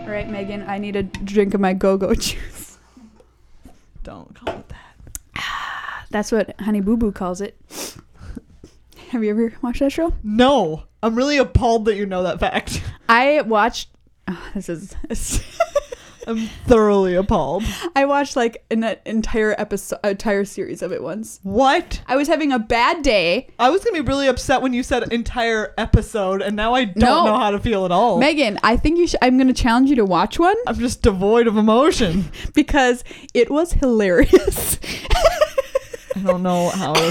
All right, Megan, I need a drink of my go-go juice. Don't call it that. That's what Honey Boo Boo calls it. Have you ever watched that show? No. I'm really appalled that you know that fact. I watched... I'm thoroughly appalled. I watched like an entire series of it once. What? I was having a bad day. I was going to be really upset when you said entire episode, and now I don't know how to feel at all. Megan, I think you should... I'm going to challenge you to watch one. I'm just devoid of emotion. Because it was hilarious. I don't know how to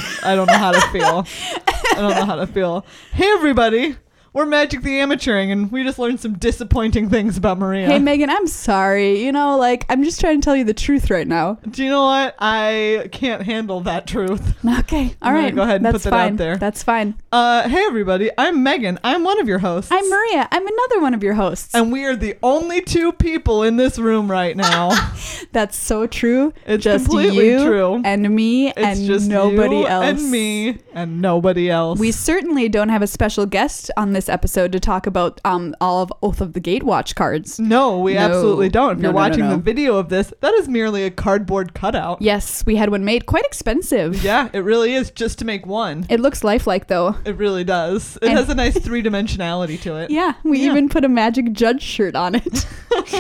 feel. I don't know how to feel. Hey, everybody. We're Magic the Amateuring, and we just learned some disappointing things about Maria. Hey, Megan, I'm sorry. You know, like, I'm just trying to tell you the truth right now. Do you know what? I can't handle that truth. Okay. All right. Go ahead and put that out there. That's fine. Hey, everybody. I'm Megan. I'm one of your hosts. I'm Maria. I'm another one of your hosts. And we are the only two people in this room right now. That's so true. It's just completely you true. And me It's and just nobody you else. And me and nobody else. We certainly don't have a special guest on this episode to talk about all of Oath of the Gatewatch cards. No, we absolutely don't. If you're watching the video of this, that is merely a cardboard cutout. Yes, we had one made. Quite expensive. Yeah, it really is, just to make one. It looks lifelike, though. It really does. It has a nice three-dimensionality to it. Yeah, we even put a Magic Judge shirt on it.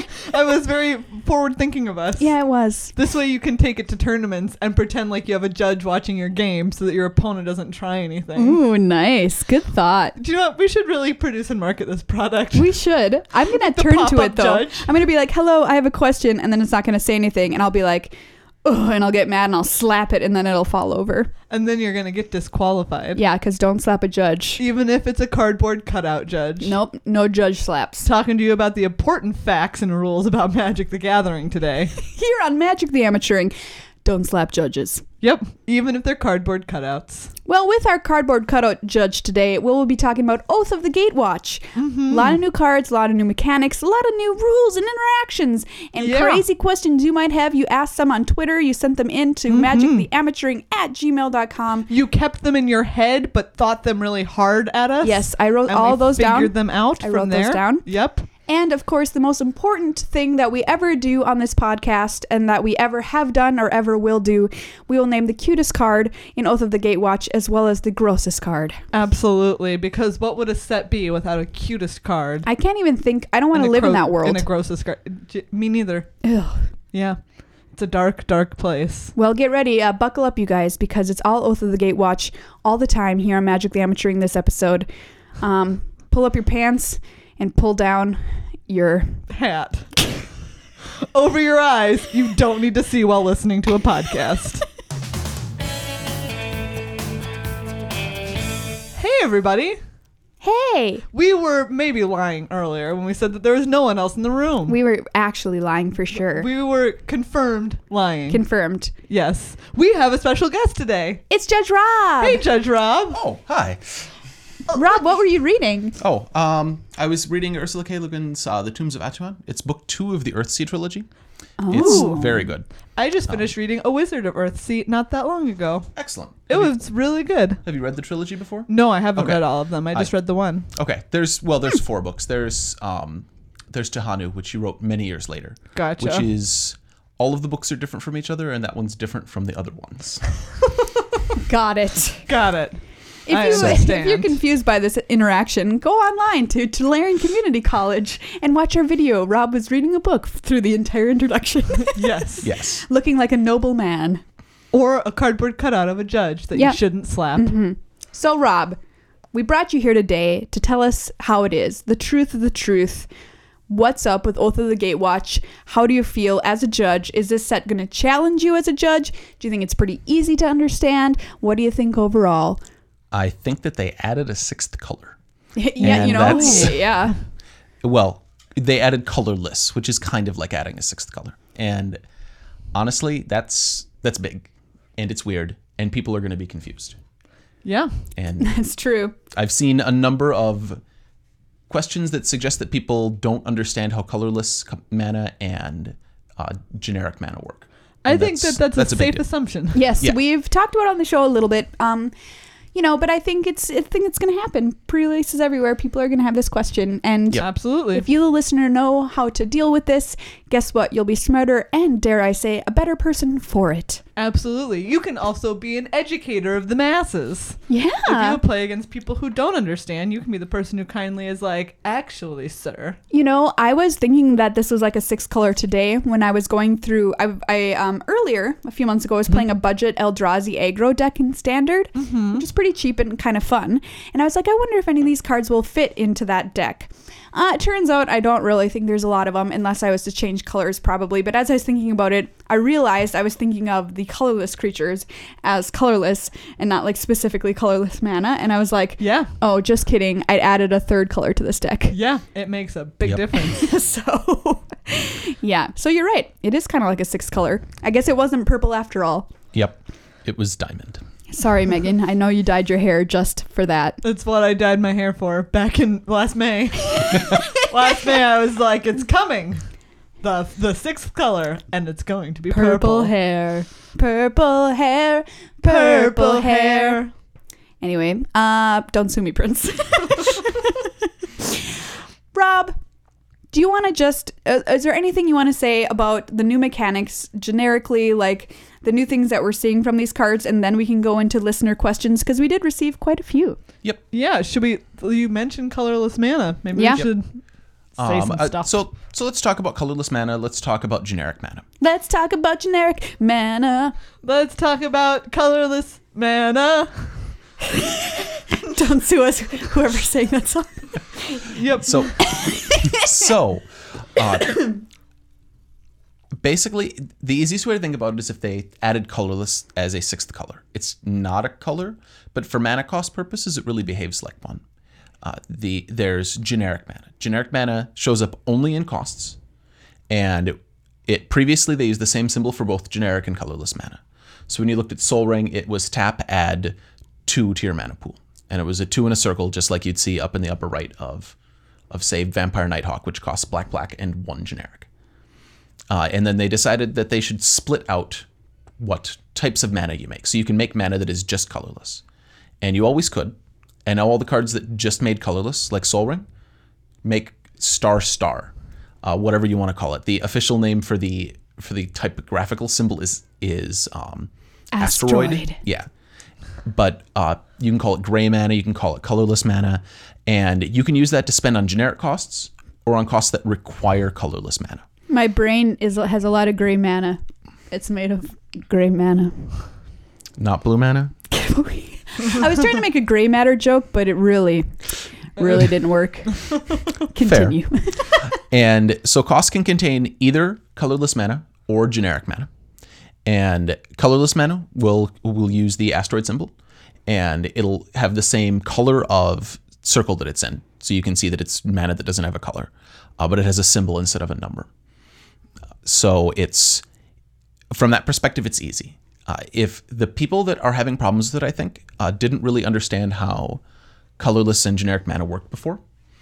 I was very forward-thinking of us. Yeah, it was. This way you can take it to tournaments and pretend like you have a judge watching your game so that your opponent doesn't try anything. Ooh, nice. Good thought. Do you know what? We should really produce and market this product. We should. I'm going to turn to it, though. Judge. I'm going to be like, hello, I have a question, and then it's not going to say anything, and I'll be like, oh, and I'll get mad, and I'll slap it, and then it'll fall over. And then you're going to get disqualified. Yeah, because don't slap a judge. Even if it's a cardboard cutout judge. Nope, no judge slaps. Talking to you about the important facts and rules about Magic the Gathering today. Here on Magic the Amateuring, don't slap judges. Yep, even if they're cardboard cutouts. Well, with our cardboard cutout judge today, we'll be talking about Oath of the Gatewatch. A lot of new cards, a lot of new mechanics, a lot of new rules and interactions, and crazy questions you might have. You asked them on Twitter. You sent them in to magictheamateuring@gmail.com. You kept them in your head, but thought them really hard at us. Yes, I wrote all those down. Figured them out I from wrote there. those down. Yep. And, of course, the most important thing that we ever do on this podcast and that we ever have done or ever will do, we will name the cutest card in Oath of the Gatewatch as well as the grossest card. Absolutely, because what would a set be without a cutest card? I can't even think. I don't want to live in that world. In a grossest card. Me neither. Ugh. Yeah. It's a dark, dark place. Well, get ready. Buckle up, you guys, because it's all Oath of the Gatewatch all the time here on Magic the Amateuring this episode. Pull up your pants and pull down your hat over your eyes. You don't need to see while listening to a podcast. Hey, everybody. Hey. We were maybe lying earlier when we said that there was no one else in the room. We were actually lying for sure. We were confirmed lying. Confirmed. Yes. We have a special guest today. It's Judge Rob. Hey, Judge Rob. Oh, hi. Rob, what were you reading? Oh, I was reading Ursula K. Le Guin's The Tombs of Atuan. It's book 2 of the Earthsea trilogy. Oh. It's very good. I just finished reading A Wizard of Earthsea not that long ago. Excellent. It was really good. Have you read the trilogy before? No, I haven't Okay. read all of them. I just read the one. Okay. There's 4 books. There's Tahanu, which she wrote many years later. Gotcha. Which is all of the books are different from each other, and that one's different from the other ones. Got it. Got it. If you're confused by this interaction, go online to Tulare Community College and watch our video. Rob was reading a book through the entire introduction. Yes. Yes. Looking like a noble man. Or a cardboard cutout of a judge that you shouldn't slap. Mm-hmm. So, Rob, we brought you here today to tell us how it is, the truth of the truth. What's up with Oath of the Gatewatch? How do you feel as a judge? Is this set going to challenge you as a judge? Do you think it's pretty easy to understand? What do you think overall? I think that they added a 6th color. Yeah, And you know, that's- yeah. Well, they added colorless, which is kind of like adding a 6th color. And honestly, that's big. And it's weird. And people are going to be confused. Yeah. And That's true. I've seen a number of questions that suggest that people don't understand how colorless mana and generic mana work. I And think that's a big safe deal. assumption. Yes, Yeah. we've talked about it on the show a little bit. but I think it's going to happen. Pre-releases everywhere. People are going to have this question. And Absolutely. if you, the listener, know how to deal with this, guess what? You'll be smarter and, dare I say, a better person for it. Absolutely. You can also be an educator of the masses. Yeah. If you play against people who don't understand, you can be the person who kindly is like, actually, sir. I was thinking that this was like a 6-color today when I was going through. I earlier, a few months ago, was playing a budget Eldrazi aggro deck in Standard, which is pretty cheap and kind of fun. And I was like, I wonder if any of these cards will fit into that deck. It turns out I don't really think there's a lot of them unless I was to change colors probably. But as I was thinking about it, I realized I was thinking of the colorless creatures as colorless and not like specifically colorless mana. And I was like, Yeah. oh, just kidding. I added a 3rd color to this deck. Yeah. It makes a big difference. So, yeah. So you're right. It is kind of like a 6th color. I guess it wasn't purple after all. Yep. It was diamond. Sorry, Megan. I know you dyed your hair just for that. That's what I dyed my hair for back in last May. Last May, I was like, it's coming. The 6th color, and it's going to be purple. Hair. Purple hair. Purple hair. Anyway, don't sue me, Prince. Rob, do you want to just, is there anything you want to say about the new mechanics generically, like the new things that we're seeing from these cards, and then we can go into listener questions, because we did receive quite a few. Yep. Yeah, you mentioned colorless mana. Maybe we should say some stuff. So let's talk about colorless mana. Let's talk about generic mana. Let's talk about generic mana. Let's talk about colorless mana. Don't sue us, whoever's saying that song. Yep. So, basically, the easiest way to think about it is if they added colorless as a 6th color. It's not a color, but for mana cost purposes, it really behaves like one. There's generic mana. Generic mana shows up only in costs, and previously they used the same symbol for both generic and colorless mana. So when you looked at Sol Ring, it was tap, add 2 to your mana pool, and it was a 2 in a circle, just like you'd see up in the upper right of say Vampire Nighthawk, which costs black, and 1 generic. And then they decided that they should split out what types of mana you make. So you can make mana that is just colorless, and you always could. And all the cards that just made colorless, like Sol Ring, make star, whatever you want to call it. The official name for the typographical symbol is asteroid. Yeah. But you can call it gray mana, you can call it colorless mana, and you can use that to spend on generic costs or on costs that require colorless mana. My brain has a lot of gray mana. It's made of gray mana. Not blue mana? I was trying to make a gray matter joke, but it really didn't work. Continue. And so costs can contain either colorless mana or generic mana. And colorless mana will use the asteroid symbol, and it'll have the same color of circle that it's in. So you can see that it's mana that doesn't have a color, but it has a symbol instead of a number. So it's, from that perspective, it's easy. If the people that are having problems with it, I think, didn't really understand how colorless and generic mana worked before,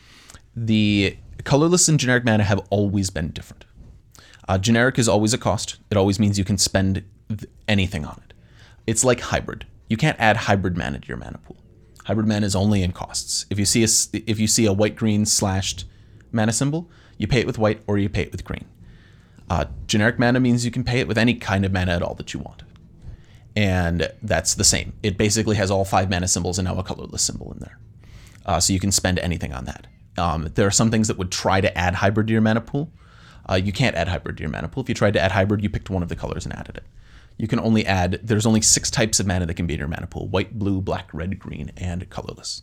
the colorless and generic mana have always been different. Generic is always a cost. It always means you can spend anything on it. It's like hybrid. You can't add hybrid mana to your mana pool. Hybrid mana is only in costs. If you see a white-green slashed mana symbol, you pay it with white or you pay it with green. Generic mana means you can pay it with any kind of mana at all that you want. And that's the same. It basically has all 5 mana symbols and now a colorless symbol in there. So you can spend anything on that. There are some things that would try to add hybrid to your mana pool. You can't add hybrid to your mana pool. If you tried to add hybrid, you picked one of the colors and added it. You can only add, there's only 6 types of mana that can be in your mana pool: white, blue, black, red, green, and colorless.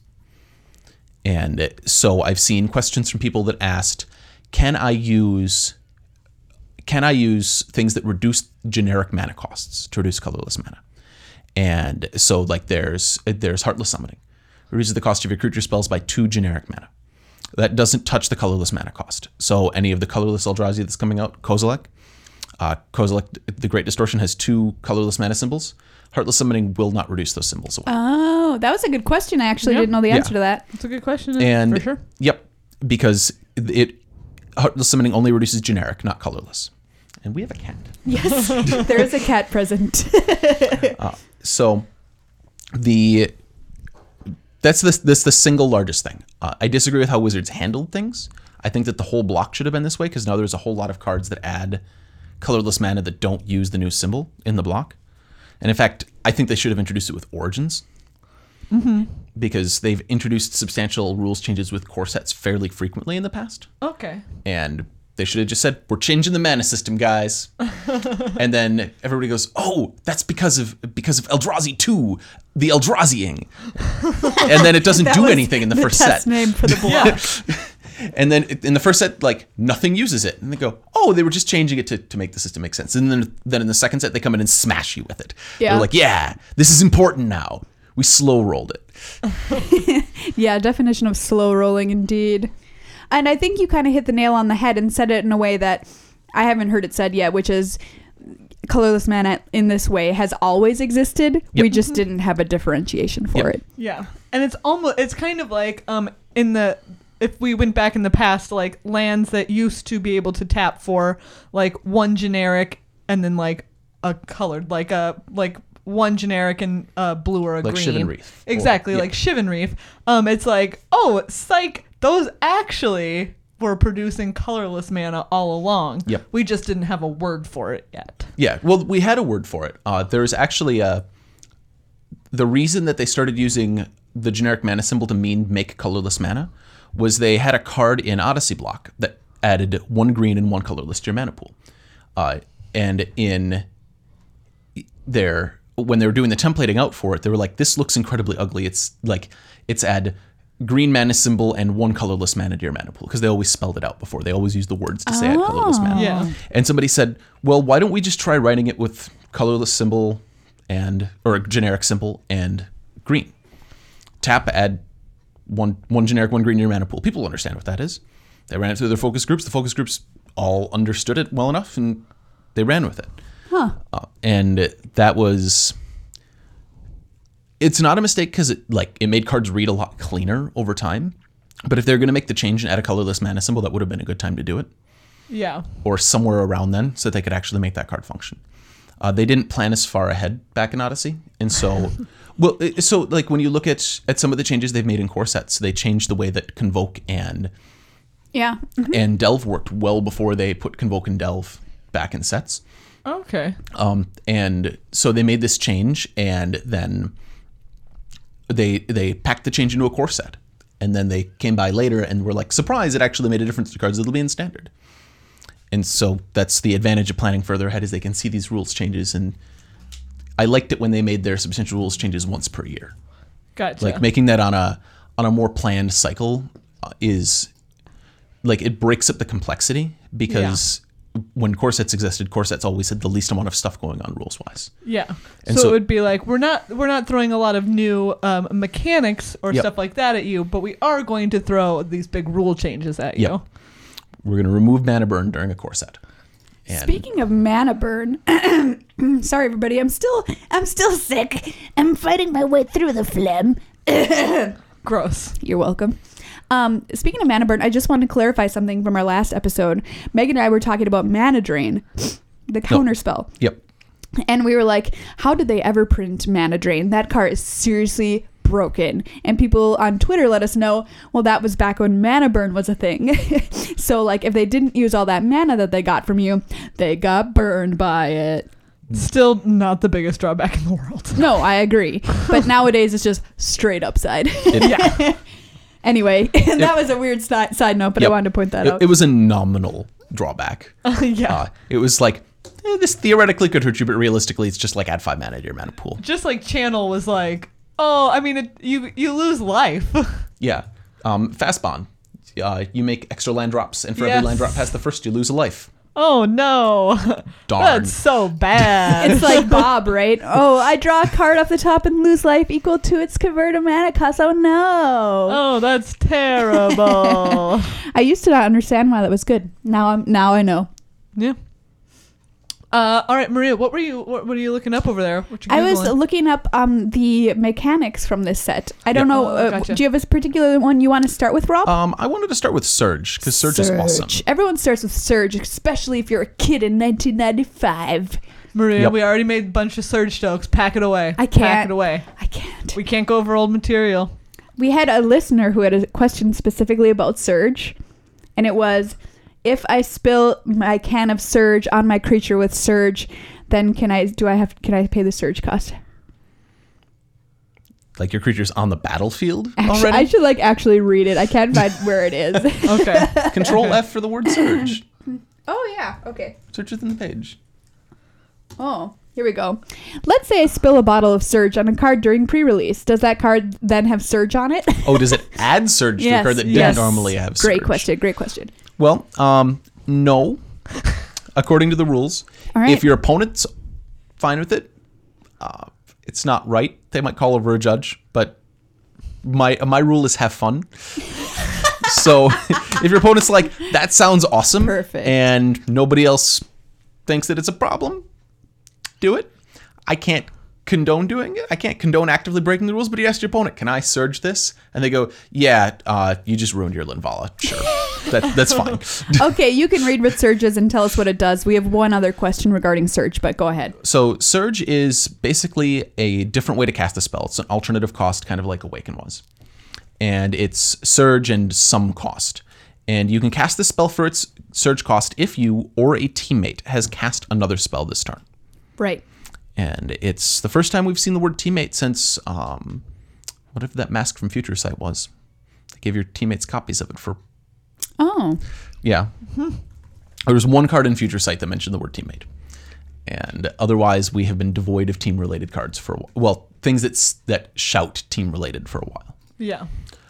And so I've seen questions from people that asked, can I use things that reduce generic mana costs to reduce colorless mana? And so like there's Heartless Summoning. It reduces the cost of your creature spells by 2 generic mana. That doesn't touch the colorless mana cost. So any of the colorless Eldrazi that's coming out, Kozilek, the Great Distortion has 2 colorless mana symbols. Heartless Summoning will not reduce those symbols away. Oh, that was a good question. I actually didn't know the answer to that. That's a good question, and for sure. Yep, because Heartless Summoning only reduces generic, not colorless. And we have a cat. Yes, there is a cat present. So the That's the single largest thing. I disagree with how Wizards handled things. I think that the whole block should have been this way because now there's a whole lot of cards that add colorless mana that don't use the new symbol in the block. And in fact, I think they should have introduced it with Origins. Because they've introduced substantial rules changes with core sets fairly frequently in the past. Okay. And they should have just said, we're changing the mana system, guys. And then everybody goes, oh, that's because of Eldrazi 2, the Eldraziing. And then it doesn't That do was anything in the first test set. name for the block. And then in the first set, like, nothing uses it. And they go, oh, they were just changing it to make the system make sense. And then in the second set, they come in and smash you with it. Yeah. They're like, yeah, this is important now. We slow rolled it. Yeah, definition of slow rolling indeed. And I think you kind of hit the nail on the head and said it in a way that I haven't heard it said yet, which is colorless mana in this way has always existed. Yep. We just didn't have a differentiation for Yep. it. Yeah. And it's kind of like if we went back in the past, like lands that used to be able to tap for like one generic and then like a colored, like one generic and blue or a Like green. Shivan Reef. Exactly, Or- like Shivan Reef. It's like, oh, psych, those actually were producing colorless mana all along. Yep. We just didn't have a word for it yet. Yeah, well, we had a word for it. There's actually the reason that they started using the generic mana symbol to mean make colorless mana was they had a card in Odyssey block that added 1 green and 1 colorless to your mana pool. And in their when they were doing the templating out for it, they were like, this looks incredibly ugly. It's add green mana symbol and 1 colorless mana to your mana pool, because they always spelled it out before. They always used the words to say add colorless mana. Yeah. And somebody said, well, why don't we just try writing it with colorless symbol or a generic symbol and green? Tap, add one generic, 1 green in your mana pool. People understand what that is. They ran it through their focus groups. The focus groups all understood it well enough, and they ran with it. Huh. And that was... It's not a mistake because it made cards read a lot cleaner over time. But if they're going to make the change and add a colorless mana symbol, that would have been a good time to do it. Yeah. Or somewhere around then, so that they could actually make that card function. They didn't plan as far ahead back in Odyssey. And so... when you look at some of the changes they've made in core sets, they changed the way that Convoke and Yeah. and Delve worked well before they put Convoke and Delve back in sets. Okay. And so they made this change, and then they packed the change into a core set. And then they came by later and were like, surprise, it actually made a difference to cards that'll be in standard. And so that's the advantage of planning further ahead, is they can see these rules changes. And I liked it when they made their substantial rules changes once per year. Gotcha. Like making that on a more planned cycle is like, it breaks up the complexity, because when core sets existed, core sets always had the least amount of stuff going on rules wise. Yeah. And So so- it would be like, we're not throwing a lot of new mechanics or Yep. stuff like that at you, but we are going to throw these big rule changes at you. Yep. We're going to remove mana burn during a core set. And Speaking of mana burn, sorry everybody, I'm still sick. I'm fighting my way through the phlegm. Gross. You're welcome. Speaking of mana burn, I just wanted to clarify something from our last episode. Meg and I were talking about mana drain, the counter spell. Yep. And we were like, how did they ever print mana drain? That card is seriously broken. And people on Twitter let us know, well, that was back when mana burn was a thing. So like, if they didn't use all that mana that they got from you, they got burned by it. Still not the biggest drawback in the world. No, I agree. But nowadays it's just straight upside. Yeah. Anyway, that was a weird side note, but I Yep. wanted to point that out. It was a nominal drawback. Yeah. It was like, this theoretically could hurt you, but realistically, it's just like add 5 mana to your mana pool. Just like Channel was like, oh, I mean, you lose life. Yeah. Fast bond. You make extra land drops, and for Yes. every land drop past the first, you lose a life. Oh no. Darn. That's so bad. It's like Bob, right? Oh, I draw a card off the top and lose life equal to its converted mana cost. Oh no. Oh, that's terrible. I used to not understand why that was good. Now I know. Yeah. All right, Maria, what are you looking up over there? What you I was Googling? looking up the mechanics from this set. I don't Yep. know. Oh, gotcha. Do you have a particular one you want to start with, Rob? I wanted to start with Surge, because Surge is awesome. Everyone starts with Surge, especially if you're a kid in 1995. Maria, Yep. we already made a bunch of Surge jokes. Pack it away. I can't. Pack it away. I can't. We can't go over old material. We had a listener who had a question specifically about Surge, and it was, if I spill my can of Surge on my creature with Surge, then can I pay the Surge cost? Like your creature's on the battlefield Actually, already? I should actually read it. I can't find where it is. Okay. Control F for the word surge. Oh yeah. Okay. Search within the page. Oh, here we go. Let's say I spill a bottle of Surge on a card during pre-release. Does that card then have Surge on it? Oh, does it add surge to a card that yes. didn't normally have surge? Great question. Well, no. According to the rules, All right. if your opponent's fine with it, it's not right. They might call over a judge, but my rule is have fun. So if your opponent's like, that sounds awesome, Perfect. and nobody else thinks that it's a problem, do it. I can't condone doing it. I can't condone actively breaking the rules, but you ask your opponent, can I surge this? And they go, yeah, you just ruined your Linvala. Sure. That's fine. Okay, you can read what Surge is and tell us what it does. We have one other question regarding Surge, but go ahead. So Surge is basically a different way to cast a spell. It's an alternative cost, kind of like Awaken was. And it's Surge and some cost. And you can cast this spell for its Surge cost if you or a teammate has cast another spell this turn. Right. And it's the first time we've seen the word teammate since whatever that Mask from Future site was. They gave your teammates copies of it for... Oh. Yeah. There was one card in Future Sight that mentioned the word teammate. And otherwise, we have been devoid of team-related cards for a while. Well, things that shout team-related for a while. Yeah.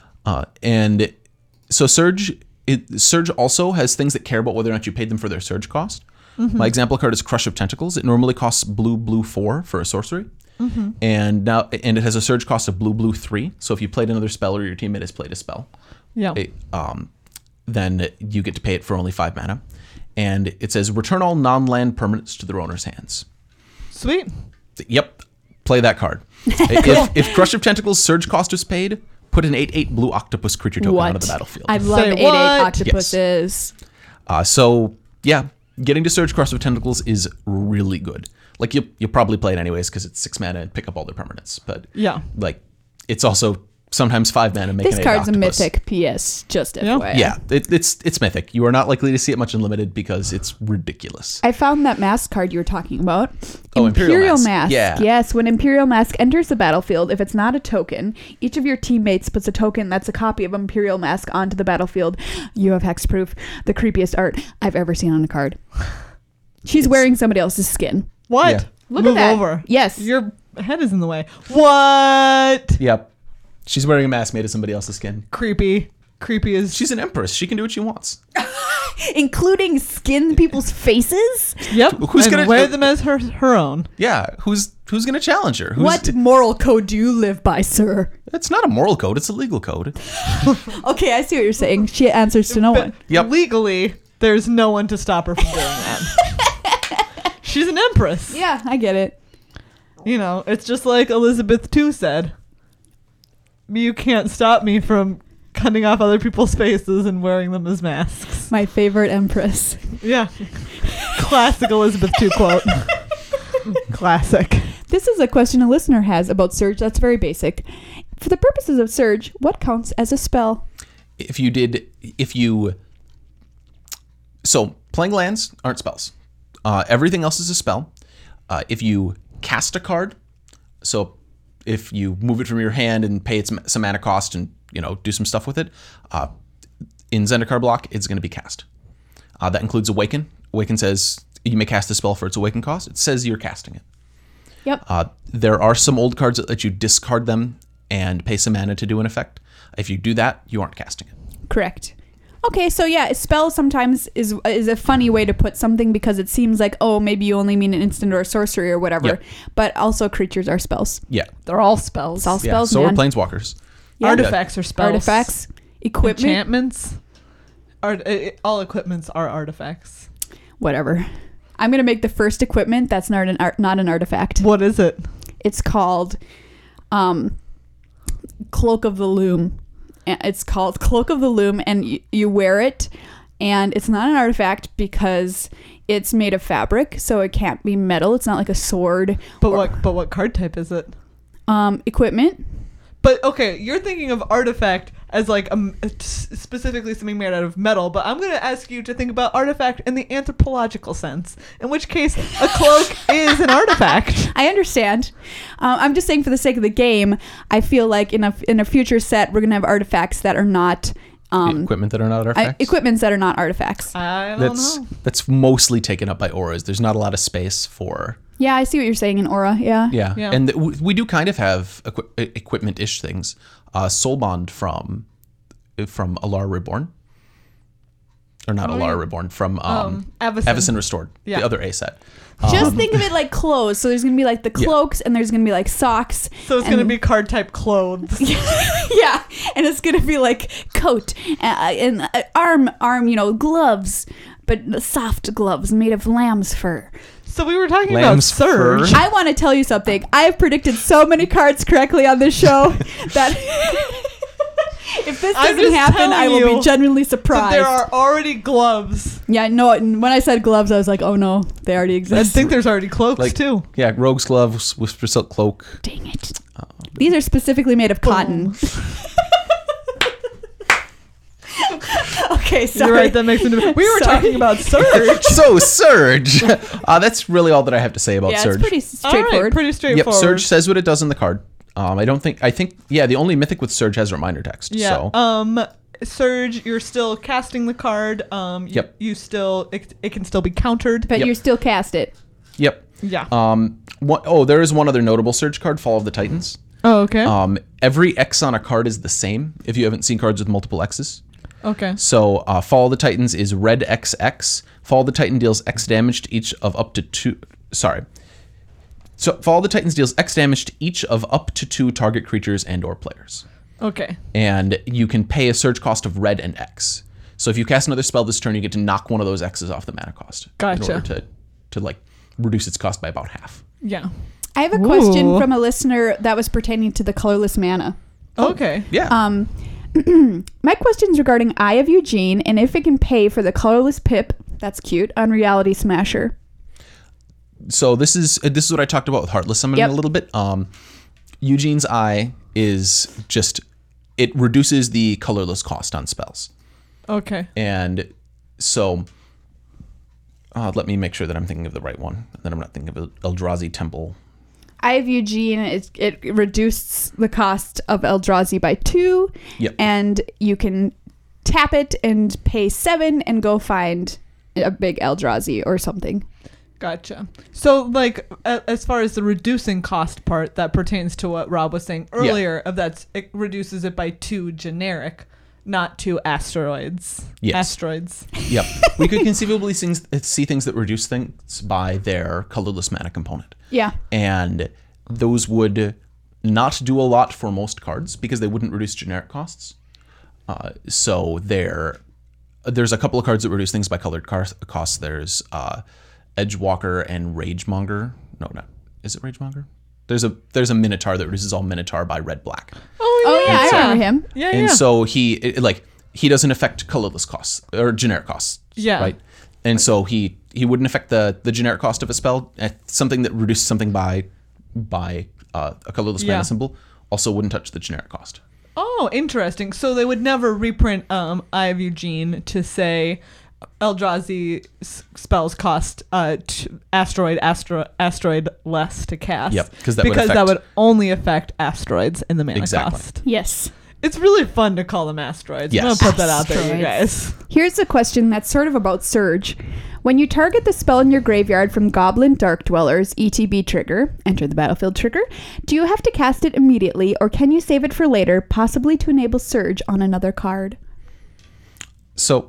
And so Surge also has things that care about whether or not you paid them for their Surge cost. Mm-hmm. My example card is Crush of Tentacles. It normally costs blue 4 for a sorcery. Mm-hmm. And it has a Surge cost of blue 3. So if you played another spell or your teammate has played a spell, Yeah. then you get to pay it for only 5 mana. And it says, return all non-land permanents to their owner's hands. Sweet. Yep. Play that card. If Crush of Tentacles Surge cost is paid, put an 8/8 blue octopus creature token onto the battlefield. I love Say 8/8 what? octopuses. So, yeah, getting to Surge Crush of Tentacles is really good. Like, you'll probably play it anyways because it's 6 mana and pick up all their permanents. But, Yeah. like, it's also sometimes 5 mana make This an 8 card's octopus. a mythic, PS, just Yeah. FYI. Yeah, it's mythic. You are not likely to see it much in Limited because it's ridiculous. I found that mask card you were talking about. Oh, Imperial Mask. Yeah. Yes, when Imperial Mask enters the battlefield, if it's not a token, each of your teammates puts a token that's a copy of Imperial Mask onto the battlefield. You have hexproof. The creepiest art I've ever seen on a card. She's wearing somebody else's skin. What? Yeah. Look Move at that. over. Yes. Your head is in the way. What? Yep. She's wearing a mask made of somebody else's skin. Creepy. Creepy as... She's an empress. She can do what she wants. Including skin people's faces? Yep. Who's and gonna- wear them as her own. Yeah. Who's gonna challenge her? What moral code do you live by, sir? It's not a moral code. It's a legal code. Okay, I see what you're saying. She answers to no one. Yep. Legally, there's no one to stop her from doing that. She's an empress. Yeah, I get it. You know, it's just like Elizabeth II said. You can't stop me from cutting off other people's faces and wearing them as masks. My favorite empress. Yeah. Classic Elizabeth II quote. Classic. This is a question a listener has about Surge that's very basic. For the purposes of Surge, what counts as a spell? So playing lands aren't spells. Everything else is a spell. If you cast a card, so if you move it from your hand and pay it some mana cost and do some stuff with it, in Zendikar block it's going to be cast. That includes Awaken. Awaken says you may cast the spell for its Awaken cost. It says you're casting it. Yep. There are some old cards that let you discard them and pay some mana to do an effect. If you do that, you aren't casting it. Correct. Okay, so yeah, a spell sometimes is a funny way to put something because it seems like, oh, maybe you only mean an instant or a sorcery or whatever. Yep. But also creatures are spells. Yeah. They're all spells. It's all spells, So man. are planeswalkers. Yeah. Artifacts are spells. Artifacts. Equipment. Enchantments. All equipments are artifacts. Whatever. I'm going to make the first equipment that's not an artifact. What is it? It's called Cloak of the Loom. It's called Cloak of the Loom, and you wear it, and it's not an artifact because it's made of fabric, so it can't be metal. It's not like a sword. But what card type is it? Equipment. But okay, you're thinking of artifact as like specifically something made out of metal, but I'm going to ask you to think about artifact in the anthropological sense, in which case a cloak is an artifact. I understand. I'm just saying for the sake of the game, I feel like in a future set, we're going to have artifacts that are not... equipment that are not artifacts? Equipments that are not artifacts. I don't know. That's mostly taken up by auras. There's not a lot of space for... Yeah, I see what you're saying in Aura, yeah. Yeah, Yeah. and we do kind of have equipment-ish things. Soul Bond from Alara Reborn. Or not Alara Reborn, from Avacyn Restored, Yeah. the other A set. Just think of it like clothes. So there's going to be like the cloaks and there's going to be like socks. So it's going to be card type clothes. Yeah, and it's going to be like coat and arm, gloves, but soft gloves made of lamb's fur. So we were talking Lamb's about Surge. fur. I want to tell you something. I have predicted so many cards correctly on this show that if this I'm doesn't just happen, I will telling be you genuinely But surprised. there are already gloves. Yeah, no, when I said gloves, I was like, oh no, they already I exist. think there's already cloaks Like, too. Yeah, Rogue's Gloves, Whisper Silk Cloak. Dang it. These are specifically made of cotton. Okay, sorry. You're right. That makes me. We were Sorry. talking about Surge. So, Surge. That's really all that I have to say about Yeah, Surge. it's pretty All right, straightforward. pretty Yep, straightforward. Surge says what it does in the card. I think, the only mythic with Surge has reminder text. Yeah. So. Surge, you're still casting the card. Yep. You still it can still be countered. But Yep. you still cast it. Yep. Yeah. There is one other notable Surge card, Fall of the Titans. Oh, okay. Every X on a card is the same if you haven't seen cards with multiple X's. Okay. So Fall of the Titans is red XX. Fall of the Titan deals X damage to each of up to two... Sorry. So Fall of the Titans deals X damage to each of up to 2 target creatures and or players. Okay. And you can pay a surge cost of red and X. So if you cast another spell this turn, you get to knock one of those X's off the mana cost. Gotcha. In order to like reduce its cost by about half. Yeah. I have a question Ooh. from a listener that was pertaining to the colorless mana. Okay. Yeah. My question's regarding Eye of Eugene and if it can pay for the colorless pip, that's cute, on Reality Smasher. So this is what I talked about with Heartless Summon Yep. a little bit. Eugene's Eye is just, it reduces the colorless cost on spells. Okay. And so let me make sure that I'm thinking of the right one, that I'm not thinking of Eldrazi Temple. Eye of Eugene, it reduces the cost of Eldrazi by 2. Yep. And you can tap it and pay 7 and go find a big Eldrazi or something. Gotcha. So, like, as far as the reducing cost part, that pertains to what Rob was saying earlier. Of it reduces it by 2 generic, not 2 asteroids. Yes. Asteroids. Yep. We could conceivably see things that reduce things by their colorless mana component. Yeah. And those would not do a lot for most cards because they wouldn't reduce generic costs. So there's a couple of cards that reduce things by colored costs. There's Edgewalker and Ragemonger. No, not. Is it Ragemonger? There's a Minotaur that reduces all Minotaur by red-black. Oh, yeah, I so- remember him. Yeah, And yeah. so he doesn't affect colorless costs or generic costs. Yeah. Right. And so he wouldn't affect the generic cost of a spell. Something that reduces something by a colorless Yeah. mana symbol also wouldn't touch the generic cost. Oh, interesting. So they would never reprint Eye of Eugene to say Eldrazi spells cost asteroid less to cast. Yep, because that would that affect- would only affect asteroids in the mana Exactly. cost. Yes. It's really fun to call them asteroids. I'm Yes. gonna put that out there, you Asteroids. guys. Here's a question that's sort of about Surge. When you target the spell in your graveyard from Goblin Dark Dwellers, ETB trigger, enter the battlefield trigger, do you have to cast it immediately or can you save it for later, possibly to enable Surge on another card? So,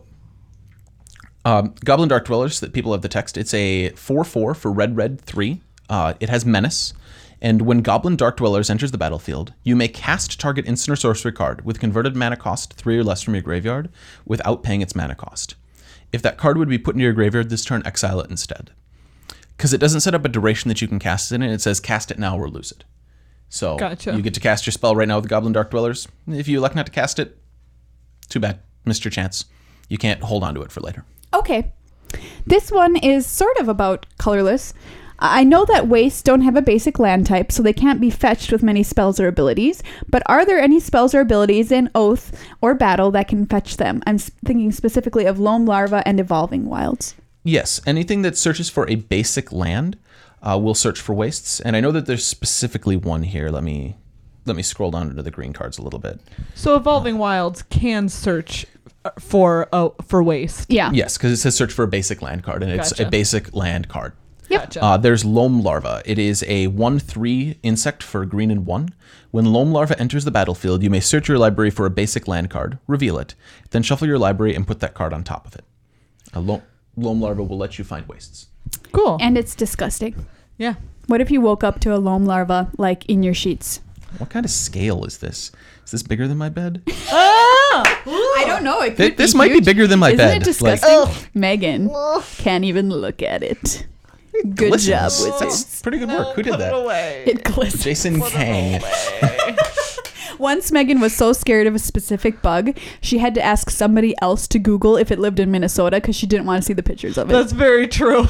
Goblin Dark Dwellers, that people have the text, it's a 4/4 for red 3. It has Menace. And when Goblin Dark Dwellers enters the battlefield, you may cast target instant or sorcery card with converted mana cost 3 or less from your graveyard without paying its mana cost. If that card would be put into your graveyard this turn, exile it instead. Because it doesn't set up a duration that you can cast it in. It says cast it now or lose it. So Gotcha. you get to cast your spell right now with Goblin Dark Dwellers. If you elect not to cast it, too bad. Missed your chance. You can't hold on to it for later. Okay. This one is sort of about colorless. I know that wastes don't have a basic land type, so they can't be fetched with many spells or abilities, but are there any spells or abilities in Oath or Battle that can fetch them? I'm thinking specifically of Loam Larva and Evolving Wilds. Yes, anything that searches for a basic land will search for wastes, and I know that there's specifically one here. Let me scroll down into the green cards a little bit. So Evolving Wilds can search for waste. Yeah. Yes, because it says search for a basic land card, and it's Gotcha. a basic land card. Yep. Gotcha. There's Loam Larva. It is a 1/3 insect for green and 1. When Loam Larva enters the battlefield, you may search your library for a basic land card, reveal it, then shuffle your library and put that card on top of it. A Loam Larva will let you find wastes. Cool. And it's disgusting. Yeah. What if you woke up to a Loam Larva, like, in your sheets? What kind of scale is this? Is this bigger than my bed? I don't know. It could This be might be huge. bigger than my Isn't bed. it disgusting? Megan can't even look at it. Good Glistens. job, That's wizards. pretty good work. Who did that? Away. It glistens. Jason Kang. Once Megan was so scared of a specific bug, she had to ask somebody else to Google if it lived in Minnesota because she didn't want to see the pictures of it. That's very true.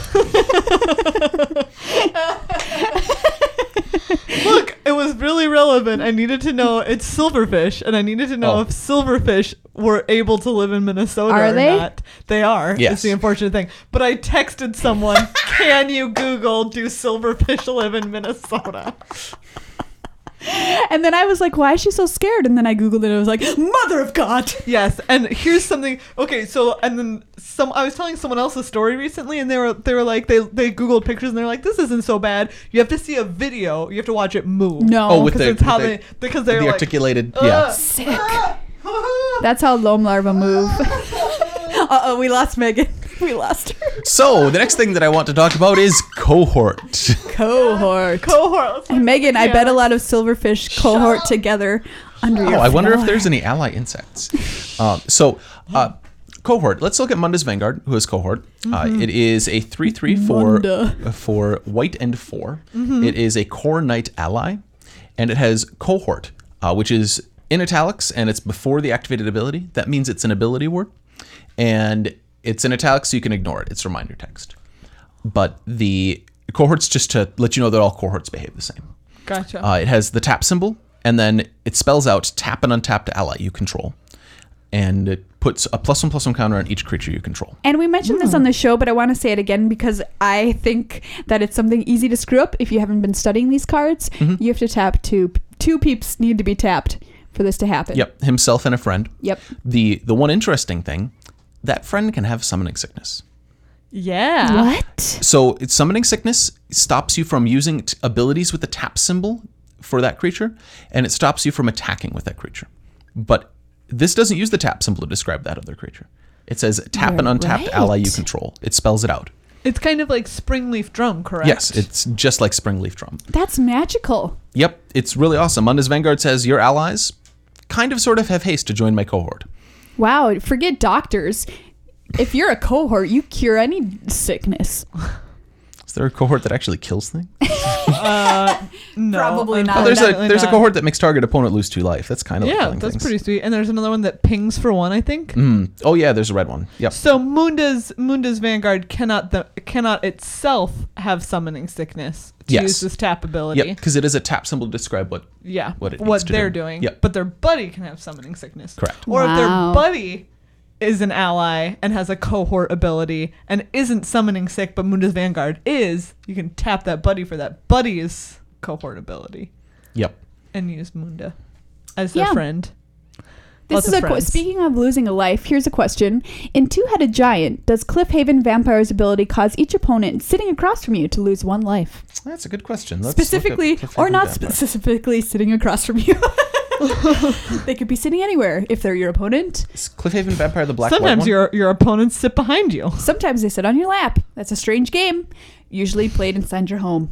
Look, it was really relevant. I needed to know it's silverfish, and I needed to know Oh. if silverfish were able to live in Minnesota Are or they? not. They are. Yes. It's the unfortunate thing. But I texted someone, can you Google, do silverfish live in Minnesota? And then I was like, why is she so scared? And then I Googled it and I was like, Mother of God. Yes, and here's something. Okay, so and then I was telling someone else a story recently, and they were like they Googled pictures, and they're like, this isn't so bad. You have to see a video. You have to watch it move. No. Oh, with because the, it's how with the, because they're the like articulated. Yeah. Sick. That's how Loam Larva move. Uh-oh, we lost Megan. We lost her. So the next thing that I want to talk about is cohort. Cohort. cohort. And Megan, I Yeah. bet a lot of silverfish cohort together under your Oh, I wonder if floor. there's any ally insects. Cohort. Let's look at Munda's Vanguard, who is cohort. It is a 3/3 for white and 4. It is a core knight ally, and it has cohort, which is in italics, and it's before the activated ability. That means it's an ability word, and it's in italics, so you can ignore it. It's reminder text. But the cohort's just to let you know that all cohorts behave the same. Gotcha. It has the tap symbol, and then it spells out tap an untapped ally you control. And it puts a +1/+1 counter on each creature you control. And we mentioned this on the show, but I want to say it again because I think that it's something easy to screw up if you haven't been studying these cards. You have to tap two. Two peeps need to be tapped for this to happen. Yep, himself and a friend. Yep. The one interesting thing, that friend can have summoning sickness. yeah. What? So summoning sickness stops you from using abilities with the tap symbol for that creature, and it stops you from attacking with that creature. But this doesn't use the tap symbol to describe that other creature. It says tap an untapped Right. ally you control. It spells it out. It's kind of like Springleaf Drum, correct? Yes, it's just like Springleaf Drum. That's magical. Yep, it's really awesome. Munda's Vanguard says your allies kind of sort of have haste to join my cohort. Wow. Forget doctors. If you're a cohort, you cure any sickness. Is there a cohort that actually kills things? No, Probably not. Oh, there's unfortunately a not. cohort that makes target opponent lose 2 life. That's kind of like Yeah, killing that's things. pretty sweet. And there's another one that pings for 1, I think. Oh yeah, there's a red one. Yep. So Munda's Vanguard cannot itself have summoning sickness to Yes. use this tap ability. Yep, because it is a tap symbol to describe what. Yeah, What it needs to they're do. doing. Yep. But their buddy can have summoning sickness. Correct. Or if their Wow. buddy is an ally and has a cohort ability and isn't summoning sick, but Munda's Vanguard is, you can tap that buddy for that buddy's cohort ability Yep. and use Munda as their Yeah. friend. This Lots is of a friends. speaking of losing a life. Here's a question: in Two-Headed Giant, does Cliffhaven Vampire's ability cause each opponent sitting across from you to lose 1 life? That's a good question. Let's Specifically, look at or not Cliffhaven Vampire. specifically, sitting across from you. They could be sitting anywhere if they're your opponent. Is Cliffhaven Vampire the black white Sometimes one? your opponents sit behind you. Sometimes they sit on your lap. That's a strange game, usually played inside your home.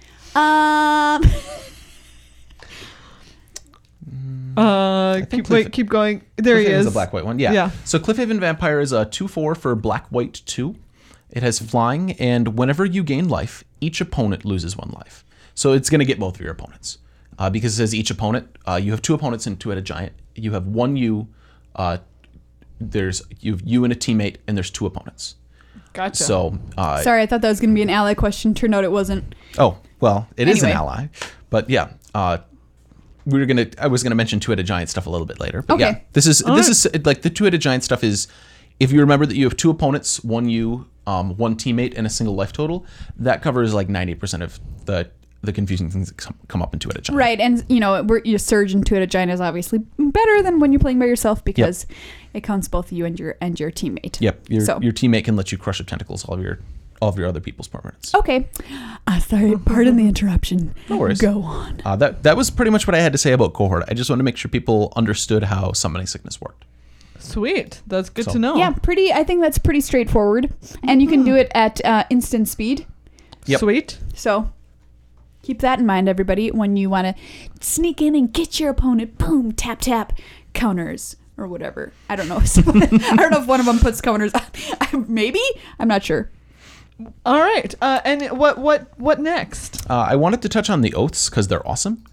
Keep going. There he Cliffhaven's is. the black white one. Yeah. Yeah. So Cliffhaven Vampire is a 2/4 for black white 2. It has flying, and whenever you gain life, each opponent loses 1 life. So it's going to get both of your opponents. Because it says each opponent, you have 2 opponents in Two-Headed Giant. You have 1 you, you have you and a teammate, and there's 2 opponents. Gotcha. So, Sorry, I thought that was going to be an ally question. Turned out it wasn't. oh, well, it is an Anyway. ally. But yeah, I was gonna mention two-headed giant stuff a little bit later. But Okay. yeah, this is like the two-headed giant stuff is, if you remember that you have two opponents, one you, one teammate, and a single life total, that covers like 90% of the confusing things that come up in two-headed giant. Right, and your surge into a giant is obviously better than when you're playing by yourself because it counts both you and your teammate. Yep. Your So- teammate can let you crush up tentacles all of your other people's permanents. Okay. Sorry, pardon the interruption. No worries. Go on. That was pretty much what I had to say about cohort. I just wanted to make sure people understood how summoning sickness worked. Sweet. That's good So- to know. Yeah, I think that's pretty straightforward. And you can do it at instant speed. Yep. Sweet. So keep that in mind, everybody, when you want to sneak in and get your opponent. Boom, tap, tap, counters or whatever. I don't know. I don't know if one of them puts counters. Maybe? I'm not sure. All right. And what next? I wanted to touch on the oaths because they're awesome.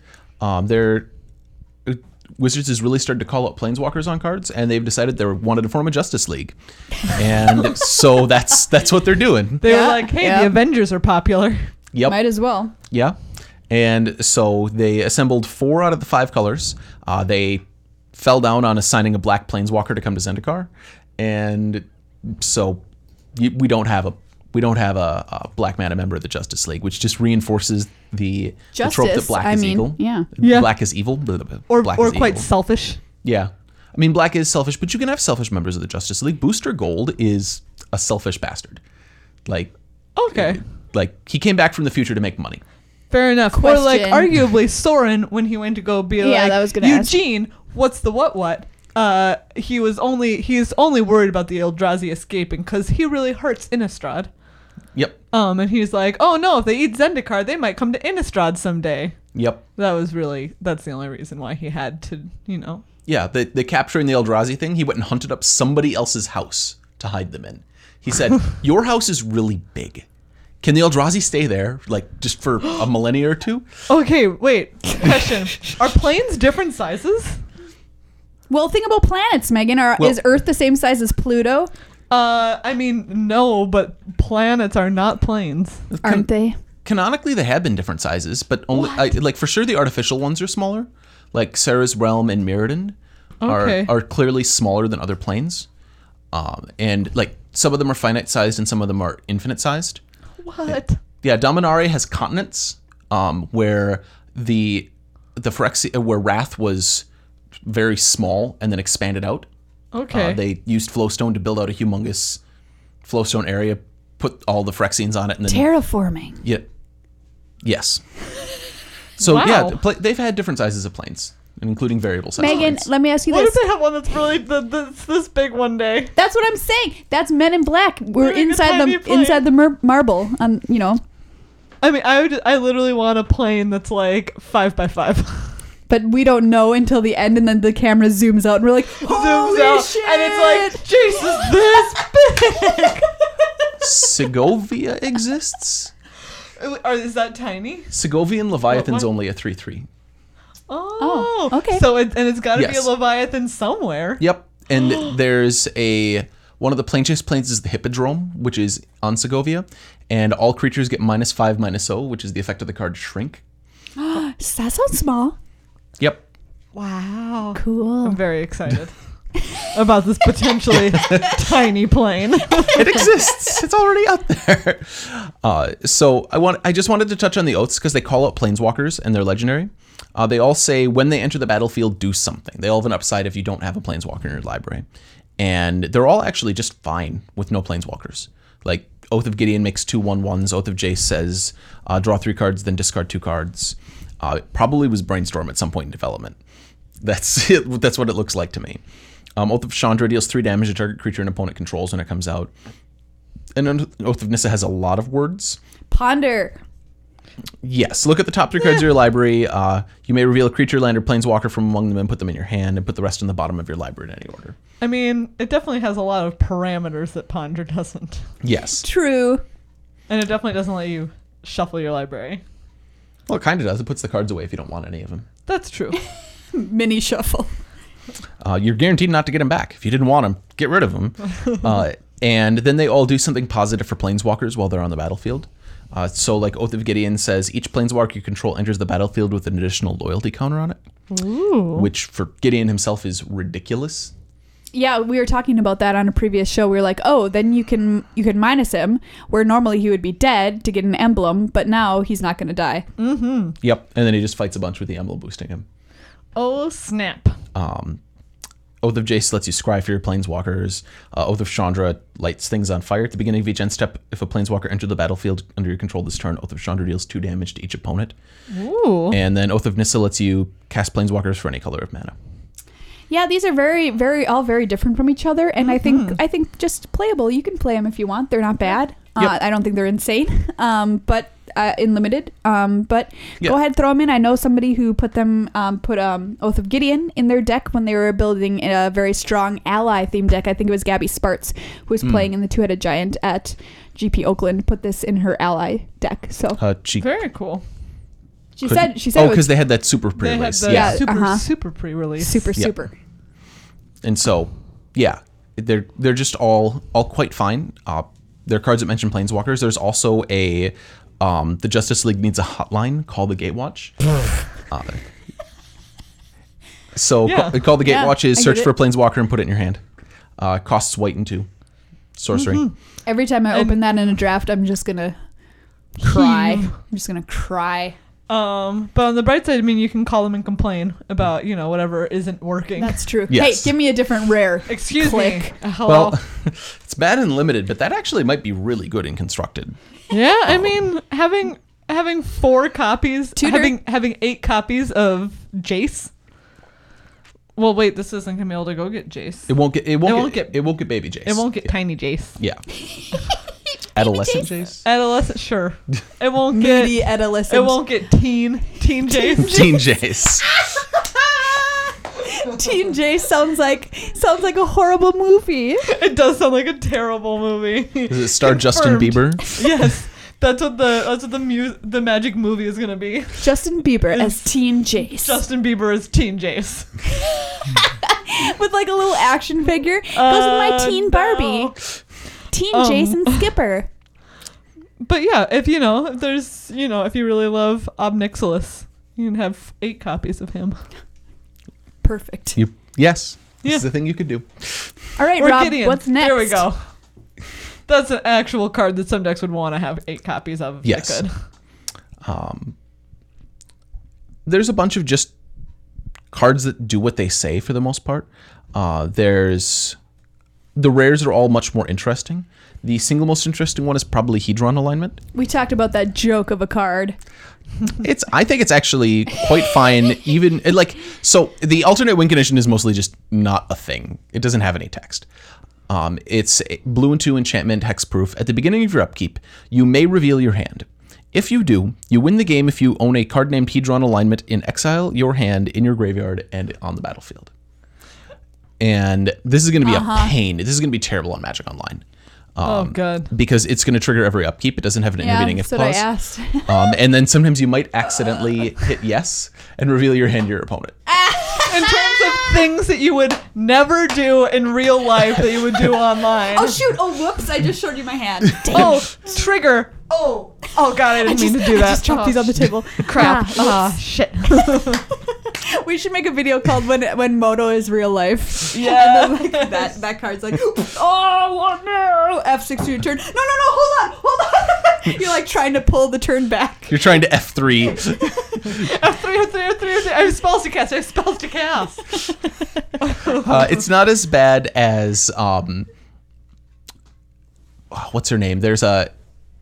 Wizards has really started to call out planeswalkers on cards, and they've decided they wanted to form a Justice League, and so that's what they're doing. They Yeah, were like, hey, yeah. the Avengers are popular. Yep. Might as well. Yeah. And so they assembled 4 out of the 5 colors. They fell down on assigning a black planeswalker to come to Zendikar, and so we don't have a black mana member of the Justice League, which just reinforces the trope that Justice, black I is mean, evil. yeah. Yeah. Black is evil. Or Black or is quite evil. selfish. Yeah. I mean, black is selfish, but you can have selfish members of the Justice League. Booster Gold is a selfish bastard. Like he came back from the future to make money. Fair enough. Or like Question. arguably Soren when he went to go be Yeah, like that was gonna ask. Eugene, what's the what? He's only worried about the Eldrazi escaping because he really hurts Innistrad. Yep. And he's like, oh no, if they eat Zendikar, they might come to Innistrad someday. Yep. That's the only reason why he had to, Yeah, the capturing the Eldrazi thing, he went and hunted up somebody else's house to hide them in. He said, your house is really big. Can the Eldrazi stay there, like, just for a millennia or two? Okay, wait. Question. Are planes different sizes? Well, think about planets, Megan. Well- Is Earth the same size as Pluto? I mean, no, but planets are not planes. Aren't they? Canonically, they have been different sizes, but only, like, for sure the artificial ones are smaller. Like, Sarah's Realm and Mirrodin Okay. are clearly smaller than other planes. And, like, some of them are finite-sized and some of them are infinite-sized. What? Yeah, Dominaria has continents where the Phyrexia, where Wrath was very small and then expanded out. Okay. They used Flowstone to build out a humongous Flowstone area, put all the Phyrexians on it, and then Terraforming. yeah, yes. So Wow. yeah, they've had different sizes of planes, including variable sizes. Megan, let me ask you What this. if they have one that's really that's this big one day? That's what I'm saying. That's Men in Black. We're We're in a inside tiny the plane. inside the marble. I mean, I literally want a plane that's like 5x5. But we don't know until the end, and then the camera zooms out, and we're like, "Holy Zooms out, shit!" and it's like, Jesus, this big. Segovia exists. Or is that tiny? Segovian Leviathan's What? only a 3/3. Oh, okay. So it's got to be Yes. a Leviathan somewhere. Yep. And there's one of the plane-chase planes is the Hippodrome, which is on Segovia, and all creatures get -5/-0, which is the effect of the card Shrink. That sounds small. Yep. Wow. Cool. I'm very excited about this potentially tiny plane. It exists. It's already out there. So I just wanted to touch on the oaths because they call out planeswalkers and they're legendary. They all say when they enter the battlefield, do something. They all have an upside if you don't have a planeswalker in your library. And they're all actually just fine with no planeswalkers. Like Oath of Gideon makes 2 1/1s. Oath of Jace says draw 3 cards, then discard 2 cards. It probably was Brainstorm at some point in development. That's it. That's what it looks like to me. Oath of Chandra deals 3 damage to target creature an opponent controls when it comes out. And Oath of Nissa has a lot of words. Ponder. Yes, look at the top 3 cards of your library. You may reveal a creature, land, or planeswalker from among them and put them in your hand, and put the rest in the bottom of your library in any order. I mean, it definitely has a lot of parameters that Ponder doesn't. Yes. True. And it definitely doesn't let you shuffle your library. Well, it kind of does. It puts the cards away if you don't want any of them. That's true. Mini shuffle. You're guaranteed not to get them back. If you didn't want them, get rid of them. And then they all do something positive for planeswalkers while they're on the battlefield. So like Oath of Gideon says, each planeswalker you control enters the battlefield with an additional loyalty counter on it. Ooh. Which for Gideon himself is ridiculous. Yeah, we were talking about that on a previous show. We were like, oh, then you can minus him, where normally he would be dead to get an emblem, but now he's not going to die. Mm-hmm. Yep, and then he just fights a bunch with the emblem boosting him. Oh, snap. Oath of Jace lets you scry for your planeswalkers. Oath of Chandra lights things on fire at the beginning of each end step. If a planeswalker enters the battlefield under your control this turn, Oath of Chandra deals 2 damage to each opponent. Ooh. And then Oath of Nissa lets you cast planeswalkers for any color of mana. Yeah, these are all very different from each other, and I think just playable. You can play them if you want. They're not bad. Yep. I don't think they're insane, but in limited. But Yep. go ahead, throw them in. I know somebody who put Oath of Gideon in their deck when they were building a very strong ally themed deck. I think it was Gabby Sparts who was playing in the Two-Headed Giant at GP Oakland. Put this in her ally deck. So She Very cool. she couldn't- said it was because they had that super They had pre-release. the Yeah. super pre-release. super. And so, yeah, they're just all quite fine. They're cards that mention planeswalkers. There's also the Justice League needs a hotline called the Gatewatch. Yeah. Call the Yeah, Gatewatch is I search get for a it. planeswalker and put it in your hand. Costs white and 2. Sorcery. Every time I open that in a draft, I'm just gonna cry. I'm just gonna cry. But on the bright side, I mean, you can call them and complain about, whatever isn't working. That's true. Yes. Hey, give me a different rare. Excuse Click. me. Hello. Well, it's bad and limited, but that actually might be really good and constructed. Yeah, I mean, having 4 copies, Tutor. having 8 copies of Jace. Well, wait, this isn't gonna be able to go get Jace. It won't get baby Jace. It won't get tiny Jace. Yeah. Adolescent Jace. Adolescent, sure. It won't Moody get. adolescent. It won't get teen Jace. Teen Jace. Teen J sounds like a horrible movie. It does sound like a terrible movie. Does it star Justin Confirmed. Bieber? Yes, that's what the magic movie is gonna be. Justin Bieber as Teen Jace. Justin Bieber is Teen Jace. With like a little action figure. Goes with my teen Barbie. No. Teen Jason Skipper. But yeah, if you really love Obnixilis, you can have 8 copies of him. Perfect. Yes. This Yeah. is the thing you could do. All right, Or Rob, Gideon. what's next? There we go. That's an actual card that some decks would want to have 8 copies of if Yes. they could. There's a bunch of just cards that do what they say for the most part. The rares are all much more interesting. The single most interesting one is probably Hedron alignment. We talked about that joke of a card. I think it's actually quite fine. So the alternate win condition is mostly just not a thing. It doesn't have any text. It's a blue and 2 enchantment hexproof. At the beginning of your upkeep, you may reveal your hand. If you do, you win the game if you own a card named Hedron alignment in exile, your hand, in your graveyard, and on the battlefield. And this is going to be a pain. This is going to be terrible on Magic Online. Oh, God. Because it's going to trigger every upkeep. It doesn't have an intervening if that's what I clause. asked. And then sometimes you might accidentally hit yes and reveal your hand to your opponent. In terms of things that you would never do in real life that you would do online. Oh, shoot. Oh, whoops. I just showed you my hand. Damn. Oh, trigger. Oh God, I didn't mean to do that. I just dropped these on the table. Crap. Ah, Shit. we should make a video called when Moto is real life. Yeah. And then like that card's like, oh, what no. F6 to your turn. No, hold on. You're like trying to pull the turn back. You're trying to F3. F3. I have spells to cast. It's not as bad as what's her name? There's a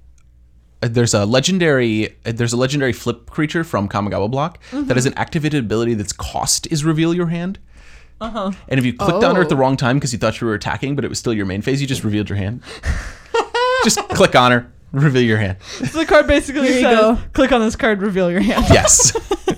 legendary flip creature from Kamigawa Block that has an activated ability that's cost is reveal your hand. And if you clicked on her at the wrong time because you thought you were attacking, but it was still your main phase, you just revealed your hand. Just click on her, reveal your hand. So the card basically Here you says, go. click on this card, reveal your hand. Yes,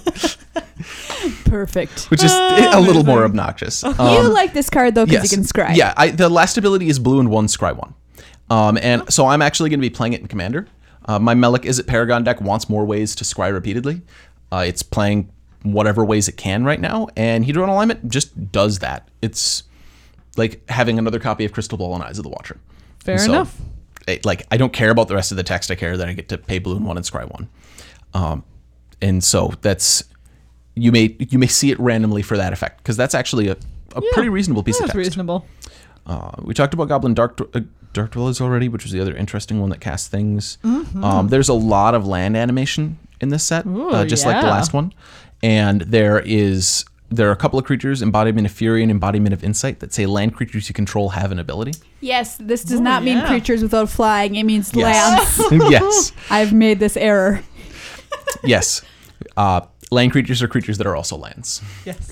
Perfect. which is a little more obnoxious. You like this card though because you can scry. Yeah, the last ability is blue and 1, scry 1. And so I'm actually going to be playing it in Commander. My Melik Izzet Paragon deck wants more ways to scry repeatedly. It's playing whatever ways it can right now, and Hedron alignment just does that. It's like having another copy of Crystal Ball and Eyes of the Watcher. Fair So, enough. I don't care about the rest of the text. I care that I get to pay balloon 1 and scry 1. And so that's you may see it randomly for that effect, because that's actually a pretty reasonable piece of That's text. reasonable. We talked about Goblin Dark Dwellers already, which was the other interesting one that casts things. There's a lot of land animation in this set, Ooh, just like the yeah. last one. And there are a couple of creatures, Embodiment of Fury and Embodiment of Insight, that say land creatures you control have an ability. Yes, this does not mean yeah. creatures without flying. It means Yes. lands. Yes. I've made this error. Yes. Land creatures are creatures that are also lands. Yes.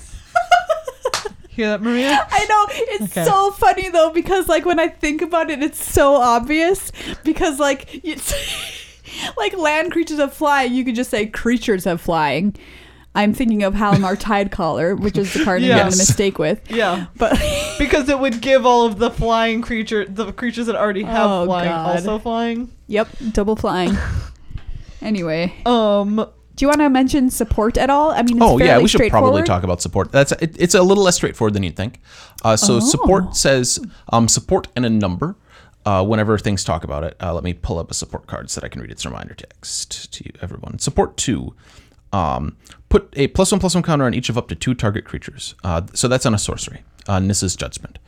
Hear that, Maria? I know, it's Okay. so funny though, because like when I think about it, it's so obvious, because like it's like land creatures have flying, you could just say creatures have flying. I'm thinking of Halimar Tidecaller, which is the card I'm Yes. having a mistake with. Yeah. But Because it would give all of the creatures that already have Oh, flying God. also flying. yep, double flying. Anyway, Um, do you want to mention support at all? I mean, it's Oh yeah, fairly we should probably straightforward. talk about support. It's a little less straightforward than you'd think. So support says support and a number. Whenever things talk about it, let me pull up a support card so that I can read its reminder text to you, everyone. Support 2. Put a +1/+1 counter on each of up to 2 target creatures. So that's on a sorcery, Nissa's Judgment.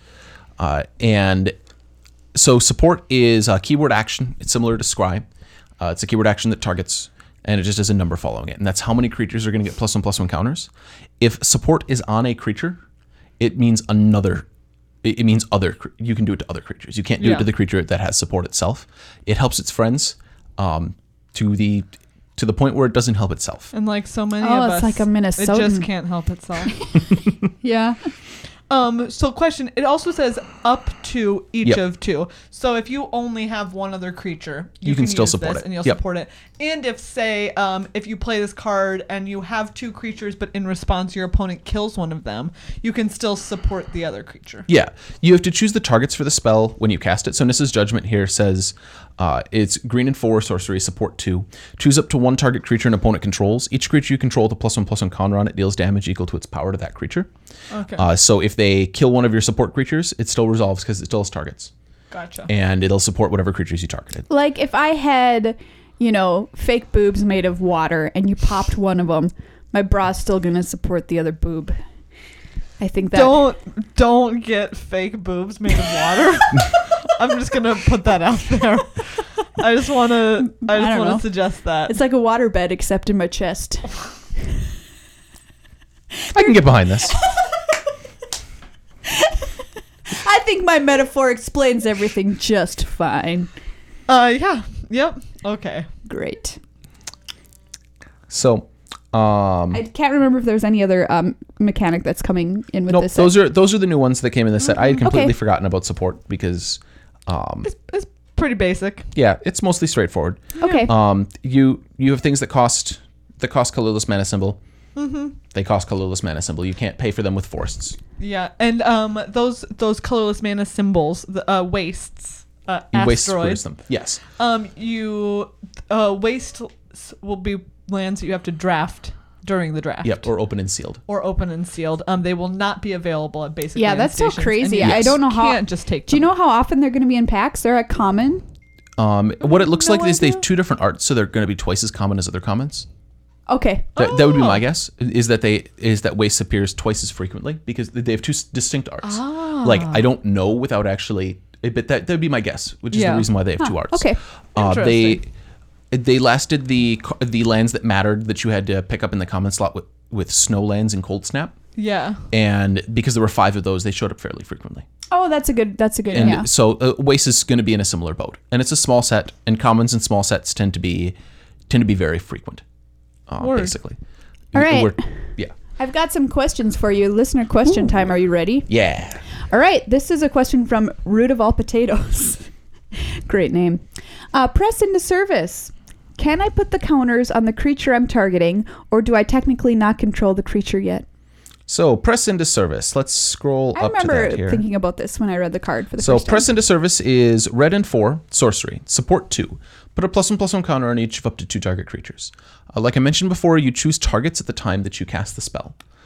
And so support is a keyword action. It's similar to Scry. It's a keyword action that targets, and it just has a number following it. And that's how many creatures are going to get +1/+1 counters. If support is on a creature, it means it means you can do it to other creatures. You can't do it to the creature that has support itself. It helps its friends to the point where it doesn't help itself. and like so many Oh, of it's us, like a it just Minnesotan. can't help itself. Yeah. So question, it also says up to each Yep. of 2. So if you only have one other creature, You can still use support this it. and you'll Yep. support it. And if say if you play this card and you have 2 creatures, but in response your opponent kills one of them, you can still support the other creature. Yeah, you have to choose the targets for the spell when you cast it. So Nissa's Judgment here says it's green and 4 sorcery, support 2. Choose up to 1 target creature an opponent controls. Each creature you control with a +1/+1 counter on it deals damage equal to its power to that creature. Okay. So if they kill one of your support creatures, it still resolves because it still has targets. Gotcha. And it'll support whatever creatures you targeted. Like if I had, fake boobs made of water and you popped one of them, my bra's still going to support the other boob. I think that. Don't get fake boobs made of water. I'm just gonna put that out there. I just want to know. suggest that. It's like a waterbed except in my chest. I can get behind this. I think my metaphor explains everything just fine. Yeah. Yep. Okay. Great. So, I can't remember if there's any other mechanic that's coming in with no, this. those are the new ones that came in this set. I had completely Okay. forgotten about support because, It's pretty basic. yeah, it's mostly straightforward. Okay. You have things that cost colorless mana symbol. Mm-hmm. They cost colorless mana symbol. You can't pay for them with forests. Yeah, and those colorless mana symbols, the wastes, You waste asteroids. them. Yes. You wastes will be lands that you have to draft during the draft. Yep. Or open and sealed. Or open and sealed. They will not be available at basic. Yeah, land that's so stations, crazy. and you I don't know how. can't just take. Do you them. know how often they're going to be in packs? They're at common. What it looks No like is they have idea. 2 different arts, so they're going to be twice as common as other commons. Okay. That would be Oh. my guess. Is that waste appears twice as frequently because they have 2 distinct arts. Ah. Like I don't know without actually, but that would be my guess, which is Yeah. the reason why they have 2 arts. Okay. They lasted the lands that mattered that you had to pick up in the common slot with snow lands and cold snap, Yeah. and because there were 5 of those, they showed up fairly frequently. Oh, that's a good. And yeah. so waste is going to be in a similar boat, and it's a small set, and commons and small sets tend to be very frequent, Word. basically. All right. Yeah. I've got some questions for you. Listener question time. Are you ready? Yeah. All right. This is a question from Root of All Potatoes. Great name. Press into service. Can I put the counters on the creature I'm targeting, or do I technically not control the creature yet? So press into service. Let's scroll I up to remember that here. thinking about this when I read the card for the So first time. press into service is red and 4 sorcery, support 2. Put a +1/+1 counter on each of up to 2 target creatures. Like I mentioned before, you choose targets at the time that you cast the spell.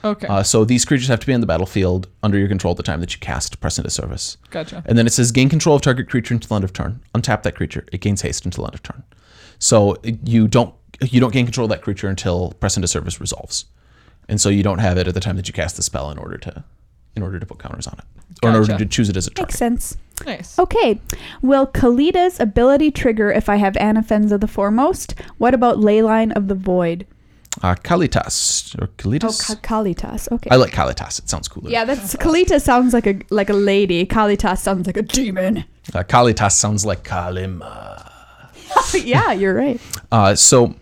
Okay. So these creatures have to be on the battlefield under your control at the time that you cast Press into Service. Gotcha. And then it says gain control of target creature until end of turn. Untap that creature. It gains haste until end of turn. So you don't gain control of that creature until Press into Service resolves. And so you don't have it at the time that you cast the spell in order to put counters on it. Or in order Gotcha. to choose it as a target. Makes sense. Nice. Okay. Will Kalita's ability trigger if I have Anafenza the Foremost? What about Leyline of the Void? Kalitas or Oh, Kalitas. Kalitas. Okay. I like Kalitas. It sounds cooler. Yeah, that's Kalita sounds like a lady. Kalitas sounds like a demon. Kalitas sounds like Kalima. Yeah, you're right. So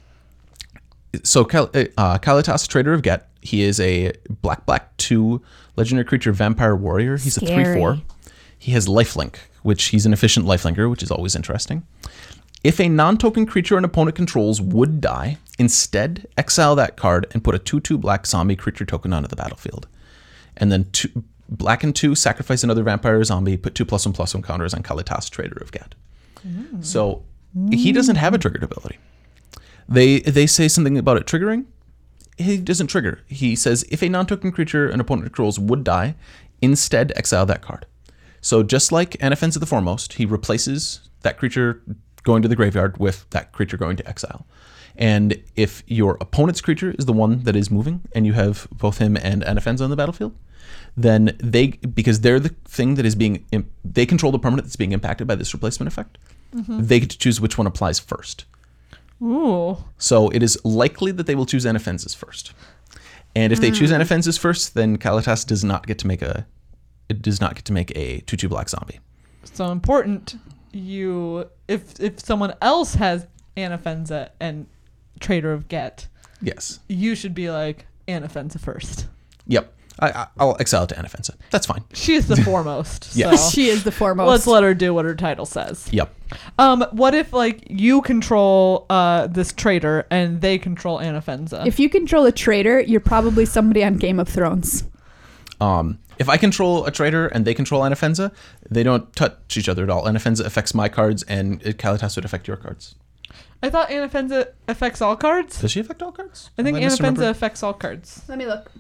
Kalitas, Trader of Get. He is a black 2 legendary creature vampire warrior. He's Scary. a 3/4. He has lifelink, which he's an efficient lifelinker, which is always interesting. If a non-token creature an opponent controls would die, instead exile that card and put a 2/2 black zombie creature token onto the battlefield. And then 2 black and 2 sacrifice another vampire or zombie, put 2+1/+1 counters on Kalitas, Trader of Get. So he doesn't have a triggered ability. They say something about it triggering. He doesn't trigger. He says if a non-token creature an opponent controls would die, instead exile that card. So just like Anafenza the Foremost, he replaces that creature going to the graveyard with that creature going to exile. And if your opponent's creature is the one that is moving and you have both him and Anafenza on the battlefield, then because they're the thing that is they control the permanent that's being impacted by this replacement effect, they get to choose which one applies first. Ooh. So it is likely that they will choose Anafenza's first. And if they choose Anafenza's first, then Kalitas does not get to make a 2/2 black zombie. So important. If someone else has Anafenza and Trader of Get, Yes. you should be like Anafenza first. Yep. I'll exile it to Anafenza. That's fine. She is the foremost. Yes. So She is the foremost. let's let her do what her title says. Yep. What if like you control this traitor and they control Anafenza? If you control a traitor, you're probably somebody on Game of Thrones. If I control a trader and they control Anafenza, they don't touch each other at all. Anafenza affects my cards and Kalitas would affect your cards. I thought Anafenza affects all cards. Does she affect all cards? I think Am misremembering? Anafenza affects all cards. Let me look.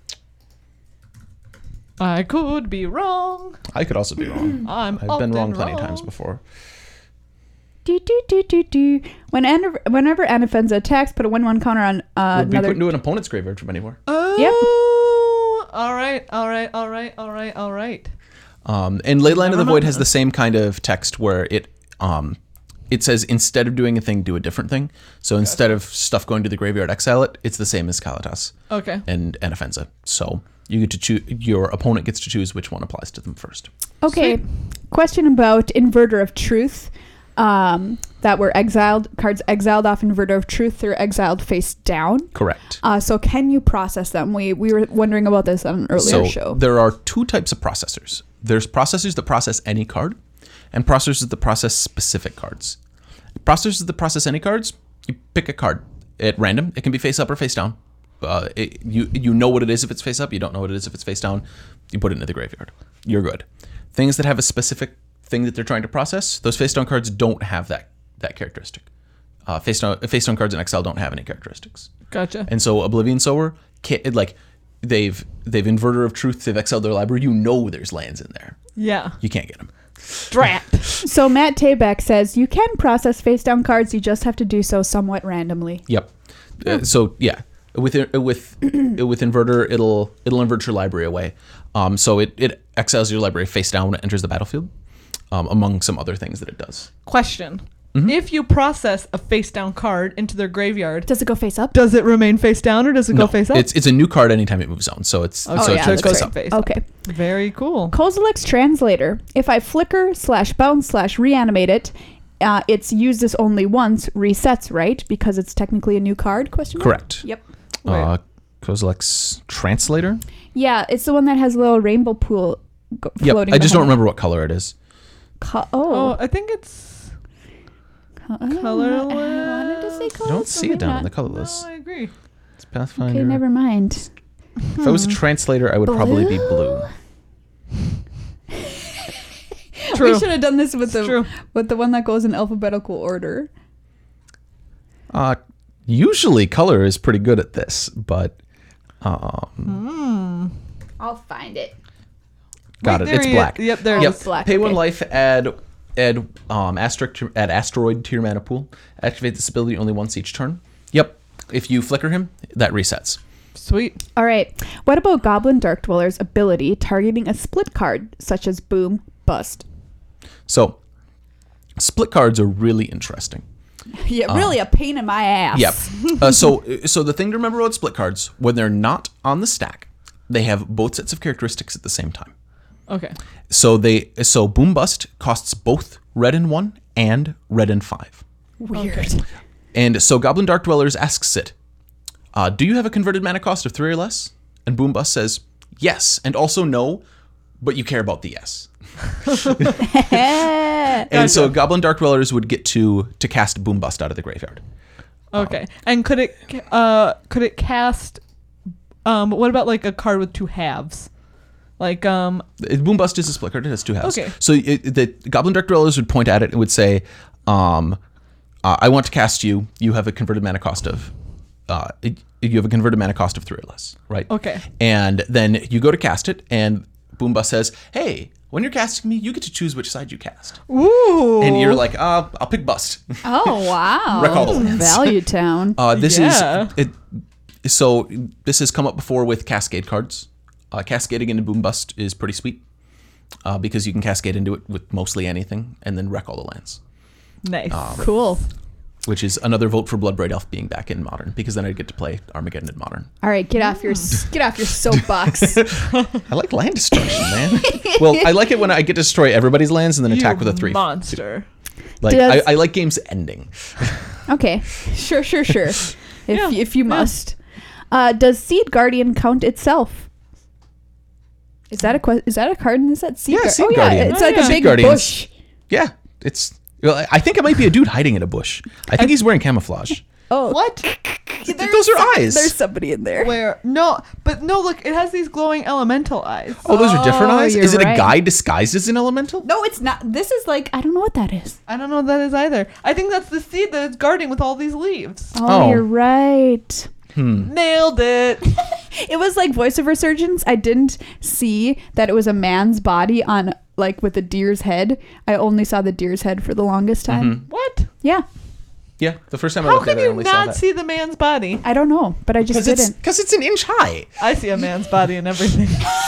I could be wrong. I could also be wrong. I'm I've been wrong often plenty of wrong. times before. Whenever Anafenza attacks, put a 1/1 counter on Would be put another. into an opponent's graveyard from anywhere. Oh, all right. And Leyline of Never the Void mind has that. the same kind of text where it says instead of doing a thing, do a different thing. So instead of stuff going to the graveyard, exile it. It's the same as Kalitas Okay. and Anafenza. So you get to choose. Your opponent gets to choose which one applies to them first. Okay. Question about Inverter of Truth. That were exiled. Cards exiled off Inverter of Truth. They're exiled face down. Correct. So can you process them? We were wondering about this on an earlier show. There are 2 types of processors. There's processors that process any card, and processors that process specific cards. Processors that process any cards, you pick a card at random. It can be face up or face down. You know what it is if it's face up. You don't know what it is if it's face down. You put it into the graveyard. You're good. Things that have a specific thing that they're trying to process, those face down cards don't have that characteristic. Face down cards in Exile don't have any characteristics. Gotcha. And so Oblivion Sower, they've Inverter of Truth, they've exiled their library. You know there's lands in there. Yeah. You can't get them. Drat. So Matt Tabak says you can process face down cards. You just have to do so somewhat randomly. Yep. So yeah, with Inverter, it'll invert your library away. So it exiles your library face down when it enters the battlefield, among some other things that it does. Question. Mm-hmm. If you process a face down card into their graveyard, Does it go face up? does it remain face down or does it go face up? It's a new card anytime it moves on. So it's Okay. so Oh, it yeah, turns that's face right. up. Face up. Okay. Very cool. Kozilek's Translator. If I flicker /bounce /reanimate it, it's used this only once, resets, right? Because it's technically a new card? Question mark? Correct. Yep. Kozilek's Translator. Yeah, it's the one that has a little rainbow pool floating. Yep. I just don't behind remember what color it is. it. Oh, I think it's colorless. I wanted to say colorless. You don't see but it down in maybe the not. colorless. No, I agree. It's Pathfinder. Okay, never mind. If I was a translator, I would probably be blue. True. We should have done this with It's the one that goes in alphabetical order. Usually color is pretty good at this, but I'll find it. Got Wait, it. It's there black. Yep, there it Yep. is. Black, Pay okay. 1 life, add asteroid to your mana pool. Activate this ability only once each turn. Yep. If you flicker him, that resets. Sweet. All right. What about Goblin Dark Dweller's ability targeting a split card, such as Boom, Bust? So, split cards are really interesting. Yeah, really a pain in my ass. Yep. So the thing to remember about split cards, when they're not on the stack, they have both sets of characteristics at the same time. Okay. So Boom Bust costs both red and 1 and red and 5. Weird. Okay. And so Goblin Dark Dwellers asks Sid, do you have a converted mana cost of 3 or less? And Boom Bust says, yes, and also no, but you care about the yes. And so Goblin Dark Dwellers would get to cast Boom Bust out of the graveyard. Okay. And could it cast what about like a card with 2 halves? Like Boom Bust is a split card. It has 2 halves. Okay. So the Goblin Dark Dwellers would point at it and would say, I want to cast you. You have a converted mana cost of 3 or less, right? Okay. And then you go to cast it, and Boom Bust says, hey, when you're casting me, you get to choose which side you cast. Ooh. And you're like, I'll pick Bust. Oh, wow. Wreck all the lands. Value Town. So this has come up before with Cascade cards. Cascading into Boom Bust is pretty sweet because you can cascade into it with mostly anything and then wreck all the lands. Nice. Cool. Which is another vote for Bloodbraid Elf being back in Modern, because then I'd get to play Armageddon in Modern. All right, get off your soapbox. I like land destruction, man. Well, I like it when I get to destroy everybody's lands and then attack with a 3. Monster. Like Does- I like games ending. Okay, sure. Yeah, If you must. Does Seed Guardian count itself? Is that a card in this set? Yeah, Seed yeah, Guardian. it's Oh, like yeah. a Seed big Guardians. bush. Yeah, well, I think it might be a dude hiding in a bush. I think he's wearing camouflage. Oh, What? Those are eyes. There's somebody in there. Where? No, look, it has these glowing elemental eyes. Oh, those are different Oh, eyes? you're Is it right. a guy disguised as an elemental? No, it's not. This is like, I don't know what that is. I don't know what that is either. I think that's the seed that it's guarding with all these leaves. Oh, Oh. you're right. Nailed it. It was like voiceover surgeons. I didn't see that it was a man's body on like with a deer's head. I only saw the deer's head for the longest time. What? Yeah, Yeah, the first time I How looked at can it, I you only saw not that. see the man's body? I don't know, but I just didn't. Because it's an inch high. I see a man's body in everything.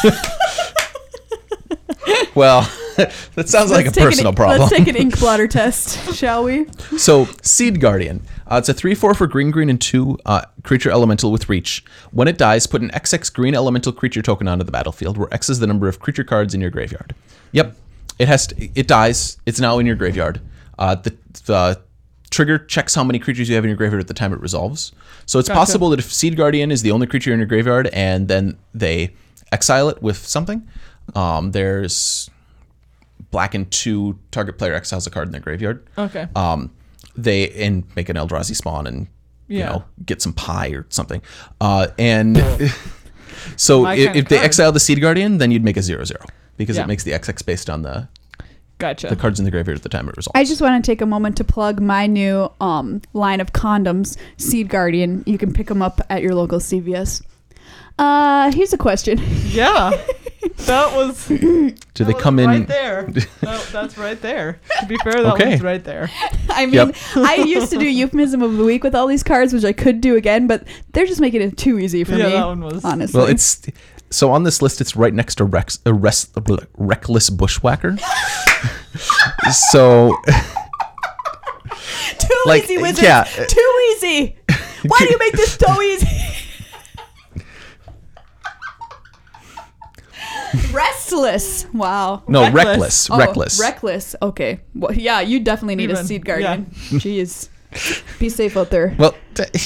Well, that sounds like a personal problem. Let's take an ink blotter test, shall we? So, Seed Guardian. It's a 3/4 for green, and 2 creature elemental with reach. When it dies, put an XX green elemental creature token onto the battlefield, where X is the number of creature cards in your graveyard. Yep. It dies. It's now in your graveyard. The trigger checks how many creatures you have in your graveyard at the time it resolves. So it's Gotcha. possible that if Seed Guardian is the only creature in your graveyard and then they exile it with something, there's black and 2 target player exiles a card in their graveyard. Okay. They make an Eldrazi spawn and Yeah. get some pie or something. And so My if kind of they card. exile the Seed Guardian, then you'd make a 0/0 because Yeah. it makes the XX based on the Gotcha. cards in the graveyard at the time it resolves. I just want to take a moment to plug my new line of condoms, Seed Guardian. You can pick them up at your local CVS. Here's a question. Yeah. That was. Do they that come was in? Right there. That's right there. To be fair, that Okay. one's right there. I mean, Yep. I used to do euphemism of the week with all these cards, which I could do again, but they're just making it too easy for Yeah, me. that one was- honestly. Well, it's so on this list. It's right next to Reckless Bushwhacker. So too like, easy, wizards. yeah. Too easy. Why do you make this so easy? Restless. Wow. no, Reckless. Reckless. Reckless. Okay. Well, yeah, you definitely need a Even- Seed Guardian. Jeez. Be safe out there. Well,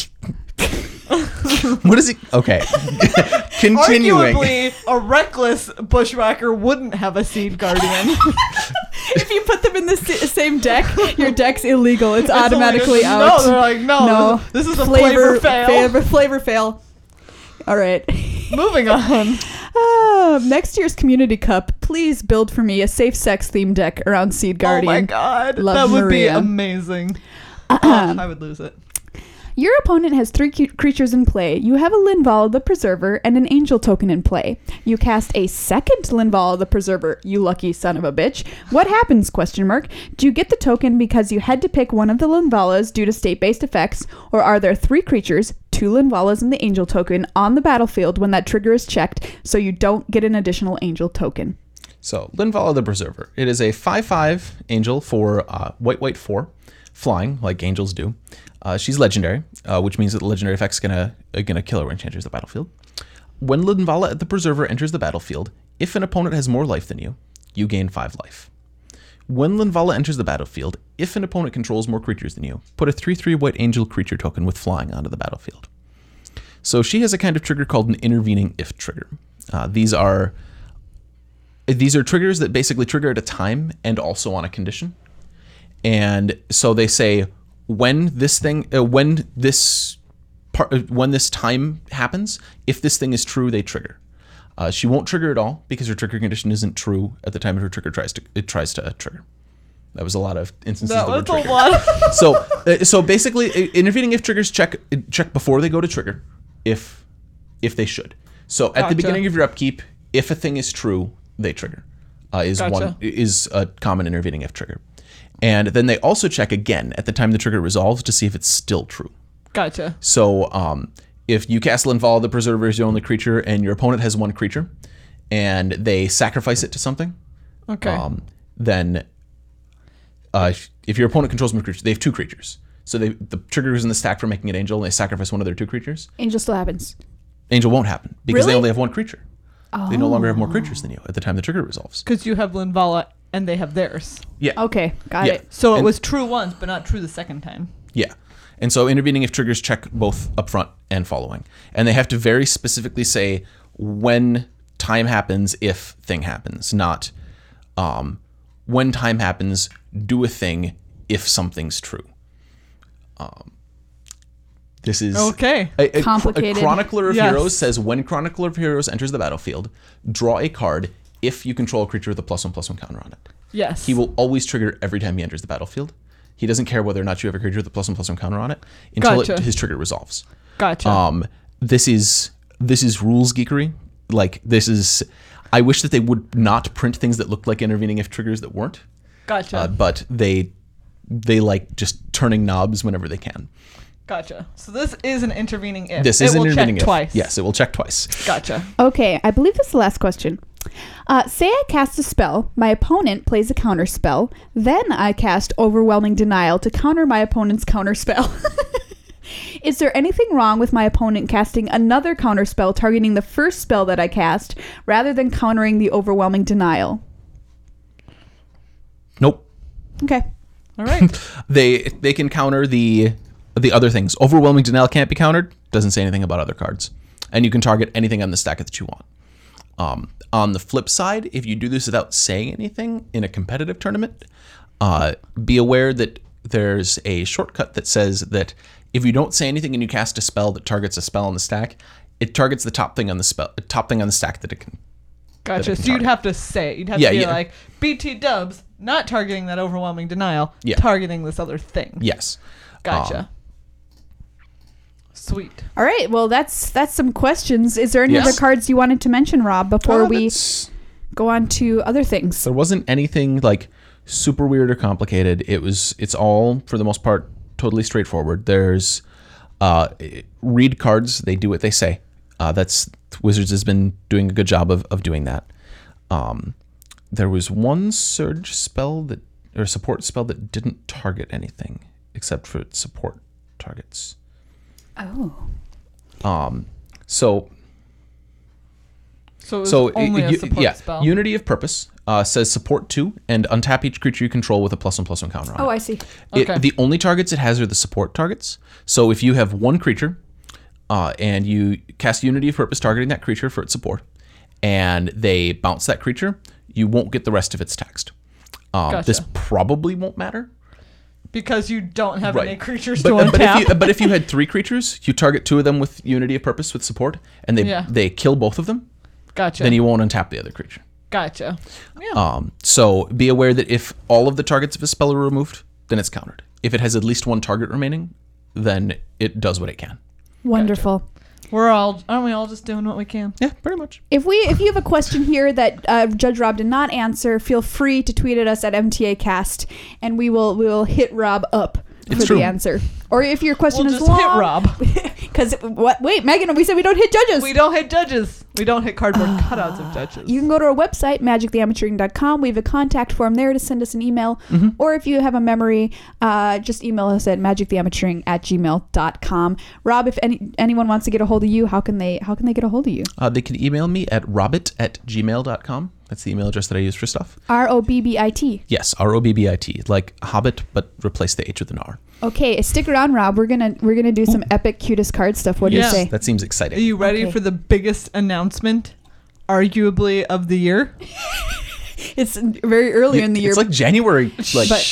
what is it? Okay. Continuing. Arguably, a reckless bushwhacker wouldn't have a seed guardian. If you put them in the same deck, your deck's illegal. It's It's like, automatically out. No, they're like, no. This is a flavor fail. Flavor fail. All right. Moving on. Next year's Community Cup, please build for me a safe sex themed deck around Seed Guardian. Oh my god. Love that would Maria. be amazing. I would lose it. Your opponent has 3 creatures in play. You have a Linvala the Preserver and an Angel token in play. You cast a second Linvala the Preserver. You lucky son of a bitch. What happens? ? Do you get the token because you had to pick one of the Linvalas due to state-based effects, or are there 3 creatures, 2 Linvalas and the Angel token, on the battlefield when that trigger is checked, so you don't get an additional Angel token? So, Linvala the Preserver. It is a 5/5 angel for white 4, flying like angels do. She's legendary, which means that the legendary effect's gonna kill her when she enters the battlefield. When Linvala the Preserver enters the battlefield, if an opponent has more life than you, you gain 5 life. When Linvala enters the battlefield, if an opponent controls more creatures than you, put a 3/3 white angel creature token with flying onto the battlefield. So she has a kind of trigger called an intervening if trigger. These are triggers that basically trigger at a time and also on a condition. And so they say when this time happens, if this thing is true, they trigger. She won't trigger at all because her trigger condition isn't true at the time her trigger tries to trigger. That was a lot of instances. That of the was word a trigger. lot. So basically, intervening if triggers check before they go to trigger, if they should. So at Gotcha. the beginning of your upkeep, if a thing is true, they trigger. Gotcha. Is a common intervening if trigger, and then they also check again at the time the trigger resolves to see if it's still true. Gotcha. So if you cast Linvala the Preserver as your only creature and your opponent has 1 creature, and they sacrifice it to something, Okay. then if your opponent controls more creatures, they have 2 creatures. So the trigger is in the stack for making it angel, and they sacrifice one of their 2 creatures. Angel still happens. Angel won't happen because they Really? only have 1 creature. They no longer have more creatures than you at the time the trigger resolves. Because you have Linvala and they have theirs. Yeah. Okay, got Yeah. it. So it And- was true once, but not true the second time. Yeah. And so intervening if triggers check both upfront and following. And they have to very specifically say when time happens, if thing happens, not when time happens, do a thing if something's true. This is Okay. A Complicated. Chronicler of Yes. Heroes says when Chronicler of Heroes enters the battlefield, draw a card if you control a creature with a +1/+1 counter on it. Yes. He will always trigger every time he enters the battlefield. He doesn't care whether or not you have a creature with a +1/+1 counter on it until Gotcha. his trigger resolves. Gotcha. This is rules geekery. Like this is. I wish that they would not print things that looked like intervening if triggers that weren't. Gotcha. But they like just turning knobs whenever they can. Gotcha. So this is an intervening if. This it is an will intervening check if. twice. Yes, it will check twice. Gotcha. Okay, I believe this is the last question. Say I cast a spell, my opponent plays a counter spell, then I cast Overwhelming Denial to counter my opponent's counter spell. Is there anything wrong with my opponent casting another counter spell targeting the first spell that I cast rather than countering the Overwhelming Denial? Nope. Okay. All right. They can counter the other things. Overwhelming Denial can't be countered. Doesn't say anything about other cards. And you can target anything on the stack that you want. On the flip side, if you do this without saying anything in a competitive tournament, be aware that there's a shortcut that says that if you don't say anything and you cast a spell that targets a spell on the stack, it targets the top thing on the stack that it can. Gotcha. can So you'd target. have to say it. You'd have Yeah, to be yeah. like, BT dubs, not targeting that overwhelming denial, Yeah. targeting this other thing. Yes. Gotcha. Sweet. All right. Well, that's some questions. Is there any Yes. other cards you wanted to mention, Rob, before we That's- go on to other things? There wasn't anything like super weird or complicated. It's all for the most part totally straightforward. There's read cards, they do what they say. That's Wizards has been doing a good job of doing that. There was one surge spell or support spell that didn't target anything except for its support targets. Oh. So So it was only a support spell. Unity of Purpose says support 2 and untap each creature you control with a +1/+1 counter on it. Oh, I see. Okay. The only targets it has are the support targets. So if you have one creature and you cast Unity of Purpose targeting that creature for its support, and they bounce that creature, you won't get the rest of its text. Gotcha. This probably won't matter. Because you don't have any creatures but, to untap. but if you had 3 creatures, you target 2 of them with Unity of Purpose with support, and they kill both of them, Gotcha. then you won't untap the other creature. Gotcha. Yeah. So be aware that if all of the targets of a spell are removed, then it's countered. If it has at least one target remaining, then it does what it can. Wonderful. Aren't we all just doing what we can? Yeah, pretty much. If you have a question here that Judge Rob did not answer, feel free to tweet at us at MTAcast, and we will hit Rob up for true. the answer. Or if your question We'll is just long, hit Rob. Because what? Wait, Megan, we said we don't hit judges. We don't hit judges. We don't hit cardboard cutouts of judges. You can go to our website, magictheamateuring.com. We have a contact form there to send us an email. Or if you have a memory, just email us at magictheamateuring@gmail.com. Rob, if anyone wants to get a hold of you, how can they get a hold of you? They can email me at robbit@gmail.com. That's the email address that I use for stuff. ROBBIT. Yes, ROBBIT, like Hobbit, but replace the H with an R. Okay, stick around, Rob. We're gonna do some epic cutest card stuff. What do you Yeah. say? That seems Are exciting. you ready Okay. for the biggest announcement, arguably, of the year? It's very early in the year. It's like January. Like, but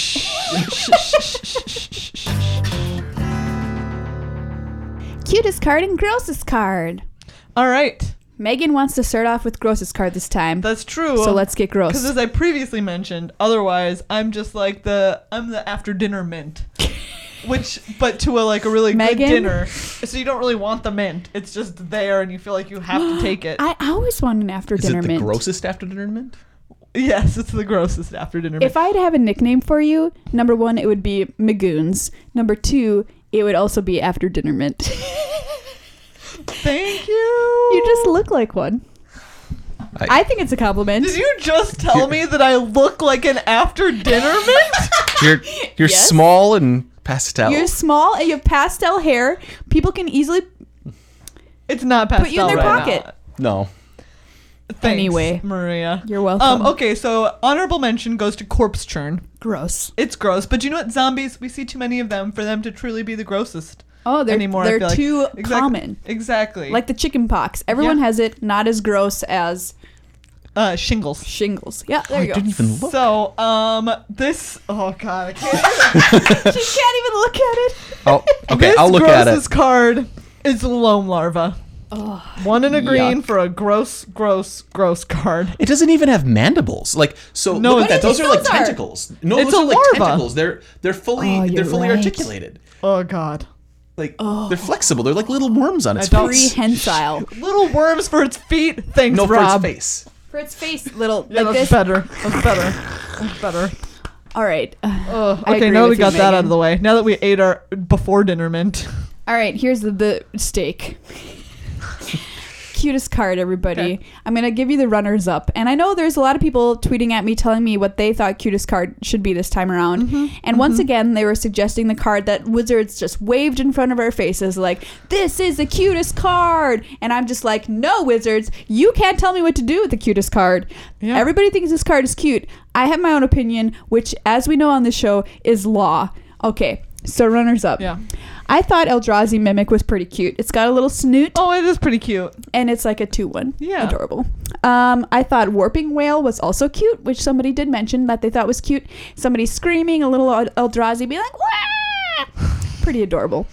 cutest card and grossest card. All right. Megan wants to start off with grossest card this time. That's true. So let's get gross. Because as I previously mentioned, otherwise I'm just like I'm the after dinner mint. But to a really Megan? good dinner. So you don't really want the mint. It's just there and you feel like you have to take it. I always want an after is dinner it the mint. grossest after dinner mint? Yes, it's the grossest after dinner mint. If I had to have a nickname for you, number 1, it would be Magoons. Number 2, it would also be after dinner mint. Thank you. You just look like one. I think it's a compliment. Did you just tell me that I look like an after dinner mint? You're Yes. small and pastel. You're small and you have pastel hair. People can easily It's not pastel. put you in their right pocket. now. No. Thanks, Anyway. Maria. You're welcome. Okay, so honorable mention goes to corpse churn. Gross. It's gross, but you know what? Zombies, we see too many of them for them to truly be the grossest. Oh, they're anymore. I they're feel like. too Exactly. common. Exactly. Like the chicken pox. Everyone Yeah. has it, not as gross as shingles. shingles. Yeah, there you I go. didn't even look. So, this. Oh God, I can't. She can't even look at it. Oh, okay, This I'll look at it. grossest card is loam larva. Oh, 1 and a green Yuck. for a gross card. It doesn't even have mandibles. Like, so No, look at what that. do you Those think are like those are? tentacles. No, It's those a are like larva. tentacles. They're fully Oh, you're right. articulated. Oh God. Like they're flexible. They're like little worms on its don't- face. prehensile. Little worms for its feet. Thanks, No, for Rob. its face. For its face, little Yeah, like that's this. better. That's better. That's better. All right. Ugh, I okay, agree now with we you, got that out Megan. of the way. Now that we ate our before dinner mint. All right, here's the steak. Cutest card, everybody. Okay. I'm going to give you the runners up. And I know there's a lot of people tweeting at me telling me what they thought cutest card should be this time around. And once again, they were suggesting the card that Wizards just waved in front of our faces like, this is the cutest card. And I'm just like, no, Wizards, you can't tell me what to do with the cutest card. Yeah. Everybody thinks this card is cute. I have my own opinion, which, as we know on this show, is law. Okay, so runners up. Yeah. I thought Eldrazi Mimic was pretty cute. It's got a little snoot, Oh, it is pretty cute. and it's like a 2/1. Yeah. Adorable. I thought Warping Whale was also cute, which somebody did mention that they thought was cute. Somebody screaming, a little Eldrazi being like, wah! Pretty adorable.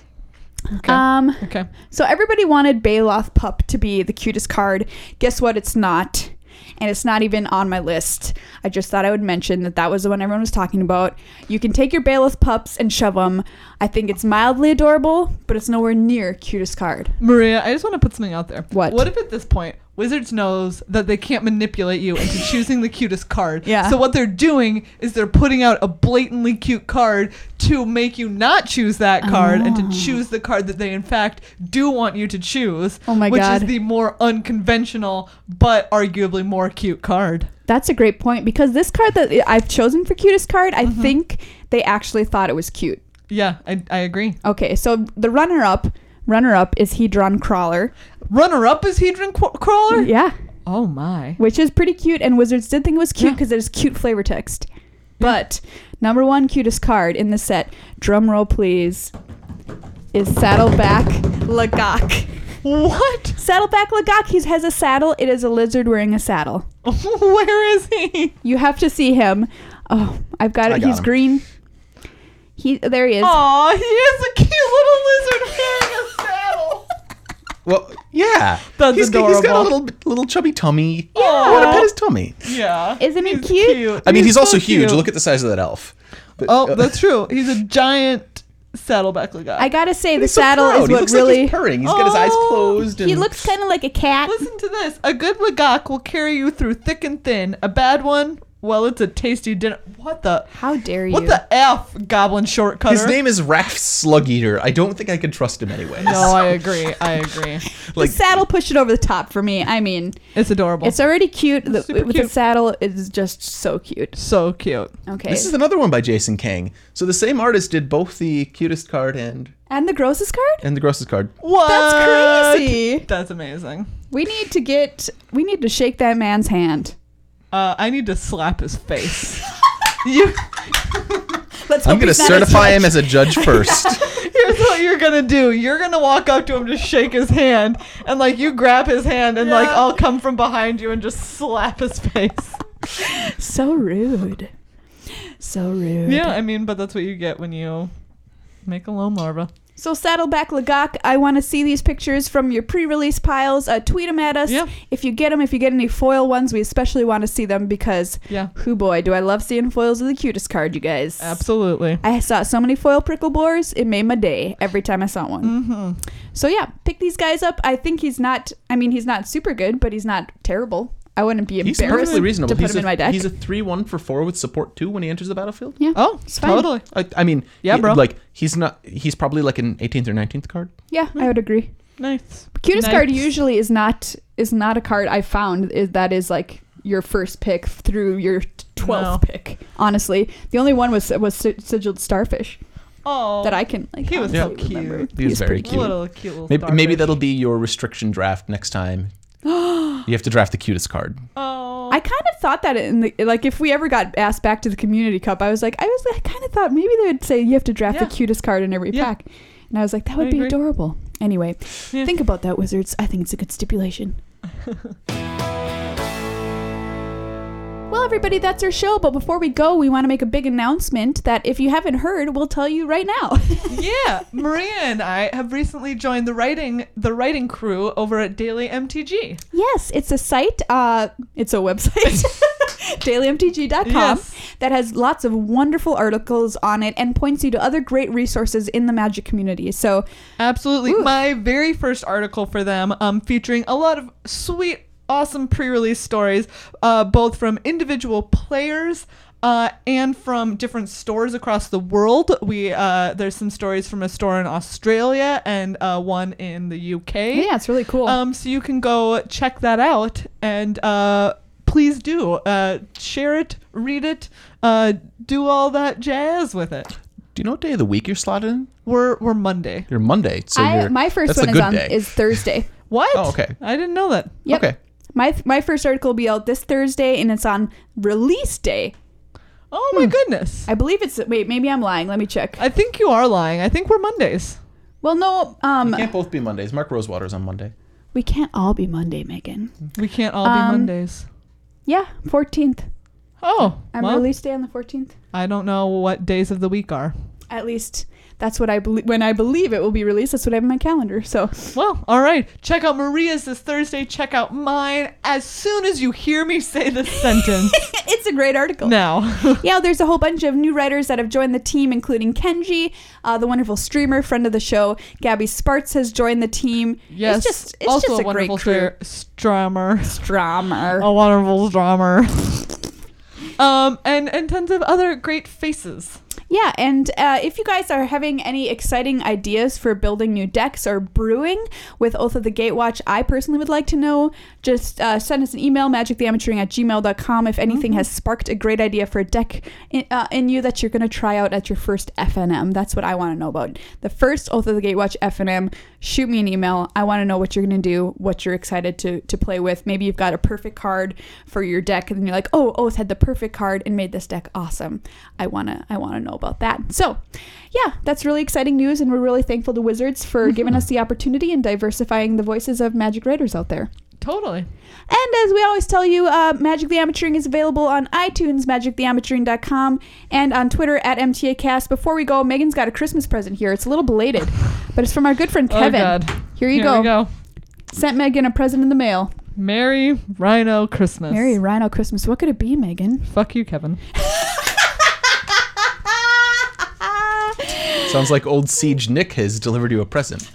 Okay. Okay. So everybody wanted Baloth Pup to be the cutest card. Guess what? It's not. And it's not even on my list. I just thought I would mention that was the one everyone was talking about. You can take your Baloth pups and shove them. I think it's mildly adorable, but it's nowhere near cutest card. Maria, I just want to put something out there. What? What if at this point Wizards knows that they can't manipulate you into choosing the cutest card? Yeah. So what they're doing is they're putting out a blatantly cute card to make you not choose that card and to choose the card that they in fact do want you to choose. Oh my which God. is the more unconventional but arguably more cute card. That's a great point, because this card that I've chosen for cutest card, I think they actually thought it was cute. Yeah, I agree. Okay, so the runner-up is Hedron Crawler. Runner-up is Hedron Crawler? Yeah, Oh my. which is pretty cute, and Wizards did think it was cute Yeah. because it is cute flavor text. But number 1 cutest card in the set, drum roll please, is Saddleback Lagak. What? Saddleback Lagak, he has a saddle. It is a lizard wearing a saddle. Where is he? You have to see him. Oh, I've got it. I got He's him. green. There he is. Aw, he is a cute little lizard wearing a saddle. Well, yeah. That's He's got a adorable. little chubby tummy. Yeah. I want to pet his tummy. Yeah. Isn't he He's cute? I mean, he's also so huge. cute. Look at the size of that elf. But, Oh, that's true. He's a giant Saddleback Lagak. I gotta say, the He's so saddle proud. is He what looks really. like he's purring. He's got his eyes Oh. closed. And He looks kind of like a cat. Listen to this. A good Lagak will carry you through thick and thin. A bad one, well, it's a tasty dinner. What the? How dare you? What the F, Goblin Shortcutter? His name is Raph Slug Eater. I don't think I could trust him anyways. No, I agree. I agree. The saddle pushed it over the top for me. I mean, It's adorable. it's already cute. It's super With cute. the saddle, it's just so cute. so cute. Okay. This is another one by Jason Kang. So the same artist did both the cutest card and And the grossest card? the grossest card. What? That's crazy. That's amazing. We need to shake that man's hand. I need to slap his face. You. Let's I'm hope going to he's not a certify him judge. as a judge first. Here's what you're gonna do. You're gonna walk up to him to shake his hand, and like you grab his hand, and like I'll come from behind you and just slap his face. So rude. So rude. Yeah, I mean, but that's what you get when you make a low larva. So Saddleback Lagak, I want to see these pictures from your pre-release piles. Tweet them at us. Yeah. If you get them, if you get any foil ones, we especially want to see them because, Yeah, hoo boy, do I love seeing foils of the cutest card, you guys. absolutely. I saw so many foil prickle boars, it made my day every time I saw one. Mm-hmm. So yeah, pick these guys up. I think he's not super good, but he's not terrible. I wouldn't be He's embarrassed perfectly reasonable. to put him in my deck. He's a 3/1 for 4 with support 2 when he enters the battlefield. Yeah. Oh, It's fine. totally. I mean, Yeah, bro. Like he's probably like an 18th or 19th card. Yeah, I would agree. Nice. Cutest Nice. card usually is not a card I found that is like your first pick through your 12th No. pick. Honestly, the only one was Sigiled Starfish Oh, that I can like. He was honestly so remember. cute. He was very pretty cute. little cute little Maybe starfish. that'll be your restriction draft next time. You have to draft the cutest card. Oh, I kind of thought that if we ever got asked back to the Community Cup, I kind of thought maybe they would say you have to draft Yeah. the cutest card in every Yeah. pack, and I was like that would I be agree. adorable. Anyway, Yeah. think about that, Wizards. I think it's a good stipulation. Well, everybody, that's our show. But before we go, we want to make a big announcement that if you haven't heard, we'll tell you right now. yeah. Maria and I have recently joined the writing crew over at Daily MTG. Yes, it's a site. It's a website, dailymtg.com, Yes. that has lots of wonderful articles on it and points you to other great resources in the Magic community. So, Absolutely. Ooh. My very first article for them, featuring a lot of sweet, awesome pre-release stories, both from individual players and from different stores across the world. There's some stories from a store in Australia and one in the UK. yeah, it's really cool. So you can go check that out and please do share it, read it, do all that jazz with it. Do you know what day of the week you're slotted in? We're Monday. You're Monday. So My first that's one a good day. is Thursday. What? Oh, okay. I didn't know that. Yep. Okay. My first article will be out this Thursday, and it's on release day. Oh my goodness. I believe it's. Wait, maybe I'm lying. Let me check. I think you are lying. I think we're Mondays. Well, no. We can't both be Mondays. Mark Rosewater's on Monday. We can't all be Monday, Megan. We can't all be Mondays. Yeah, 14th. Oh, I'm well, release day on the 14th. I don't know what days of the week are. At least that's what I believe. When I believe it will be released, that's what I have in my calendar. So Well, all right. Check out Maria's this Thursday. Check out mine as soon as you hear me say this sentence. it's a great article. Now. Yeah, there's a whole bunch of new writers that have joined the team, including Kenji, the wonderful streamer, friend of the show. Gabby Spartz has joined the team. Yes. It's also just a a great wonderful crew. strummer. Strummer. A wonderful drummer. And tons of other great faces. Yeah, and if you guys are having any exciting ideas for building new decks or brewing with Oath of the Gatewatch, I personally would like to know. Just send us an email, magictheamateuring@gmail.com, if anything has sparked a great idea for a deck in you that you're going to try out at your first FNM. That's what I want to know about. The first Oath of the Gatewatch FNM, shoot me an email. I want to know what you're going to do, what you're excited to play with. Maybe you've got a perfect card for your deck, and then you're like, oh, Oath had the perfect card and made this deck awesome. I want to know about that. So yeah, that's really exciting news, and we're really thankful to Wizards for giving us the opportunity and diversifying the voices of Magic writers out there. Totally. And as we always tell you, Magic the Amateuring is available on iTunes, magictheamateuring.com, and on Twitter at MTAcast. Before we go, Megan's got a Christmas present here. It's a little belated, but it's from our good friend Kevin. Oh, God. Here you Here go. we go. Sent Megan a present in the mail. Merry Rhino Christmas. Merry Rhino Christmas. What could it be, Megan? Fuck you, Kevin. Sounds like old Siege Nick has delivered you a present.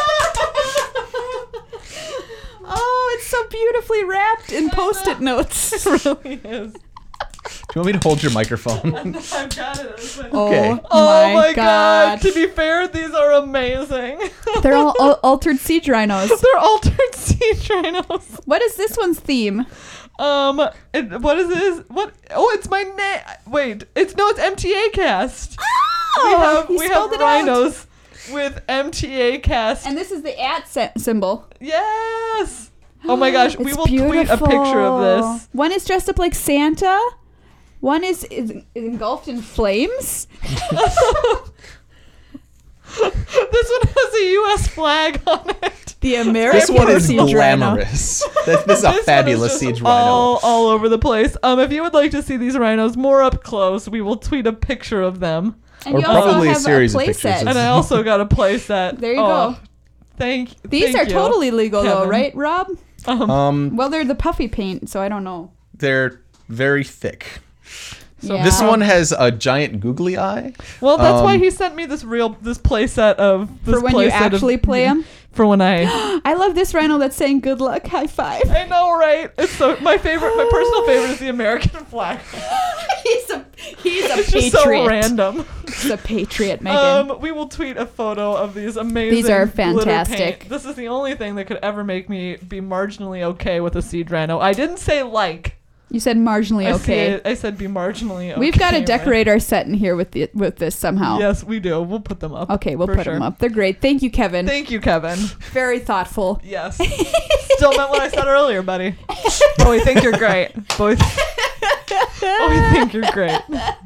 Oh, it's so beautifully wrapped in Post-it notes. It really is. Do you want me to hold your microphone? I've got it. Okay. Oh my god. To be fair, these are amazing. They're all altered siege rhinos. They're altered siege rhinos. What is this one's theme? What is this? What? Oh, it's my name. Wait, it's MTA Cast. Oh, we have rhinos with MTA Cast. And this is the @ symbol. Yes. Oh my gosh, we It's will tweet a picture of this. One is dressed up like Santa. One is engulfed in flames. This one has a U.S. flag on it. The American This one is siege rhino. glamorous. This is a This fabulous one is just siege rhino. all over the place. If you would like to see these rhinos more up close, we will tweet a picture of them. And Or you also probably a have series of play pictures set. of- And I also got a play set. There you go. These These are totally legal though, Kevin. right, Rob? Um, Well, they're the puffy paint, so I don't know. they're very thick. So Yeah. This one has a giant googly eye. Well, that's why Um, he sent me this play set of this For when play you set of- actually play them. For when I I love this rhino that's saying good luck, high five. I know, right? It's so my personal favorite is the American flag. he's a It's patriot. just so random. He's a patriot, Megan. We will tweet a photo of these amazing. These are glitter fantastic. paint. This is the only thing that could ever make me be marginally okay with a siege rhino. I didn't say like. You said marginally okay. I said be marginally okay. We've got to right? decorate our set in here with this somehow. Yes, we do. We'll put them up. Okay, we'll for put sure. them up. They're great. Thank you, Kevin. Thank you, Kevin. Very thoughtful. Yes. Still meant what I said earlier, buddy. Oh, we think you're great. We think you're great.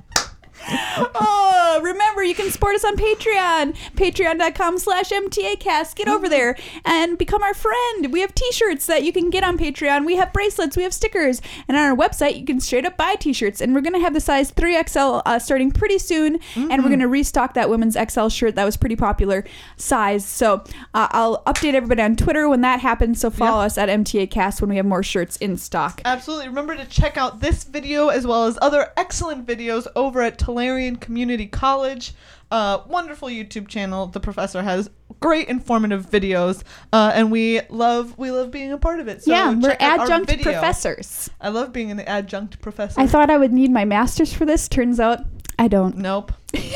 Oh, remember, you can support us on Patreon. Patreon.com/MTAcast. Get over there and become our friend. We have t-shirts that you can get on Patreon. We have bracelets. We have stickers. And on our website, you can straight up buy t-shirts. And we're going to have the size 3XL starting pretty soon. And we're going to restock that women's XL shirt that was pretty popular size. So I'll update everybody on Twitter when that happens. So follow us at MTAcast when we have more shirts in stock. Absolutely. Remember to check out this video as well as other excellent videos over at Tolarian Community College. Wonderful YouTube channel. The professor has great informative videos, and we love being a part of it. So Yeah, we're check out our adjunct video. professors. I love being an adjunct professor. I thought I would need my master's for this. Turns out I don't. Nope.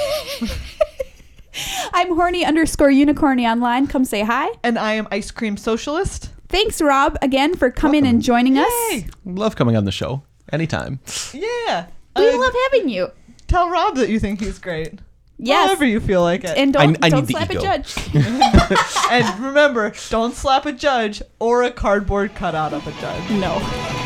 I'm horny_unicorny online. Come say hi. And I am Ice Cream Socialist. Thanks, Rob, again for coming and joining us. Yay! Love coming on the show anytime. Yeah. We love having you. Tell Rob that you think he's great. Yes. However you feel like it. And don't I don't need the slap a ego. judge. And remember, don't slap a judge or a cardboard cutout of a judge. No.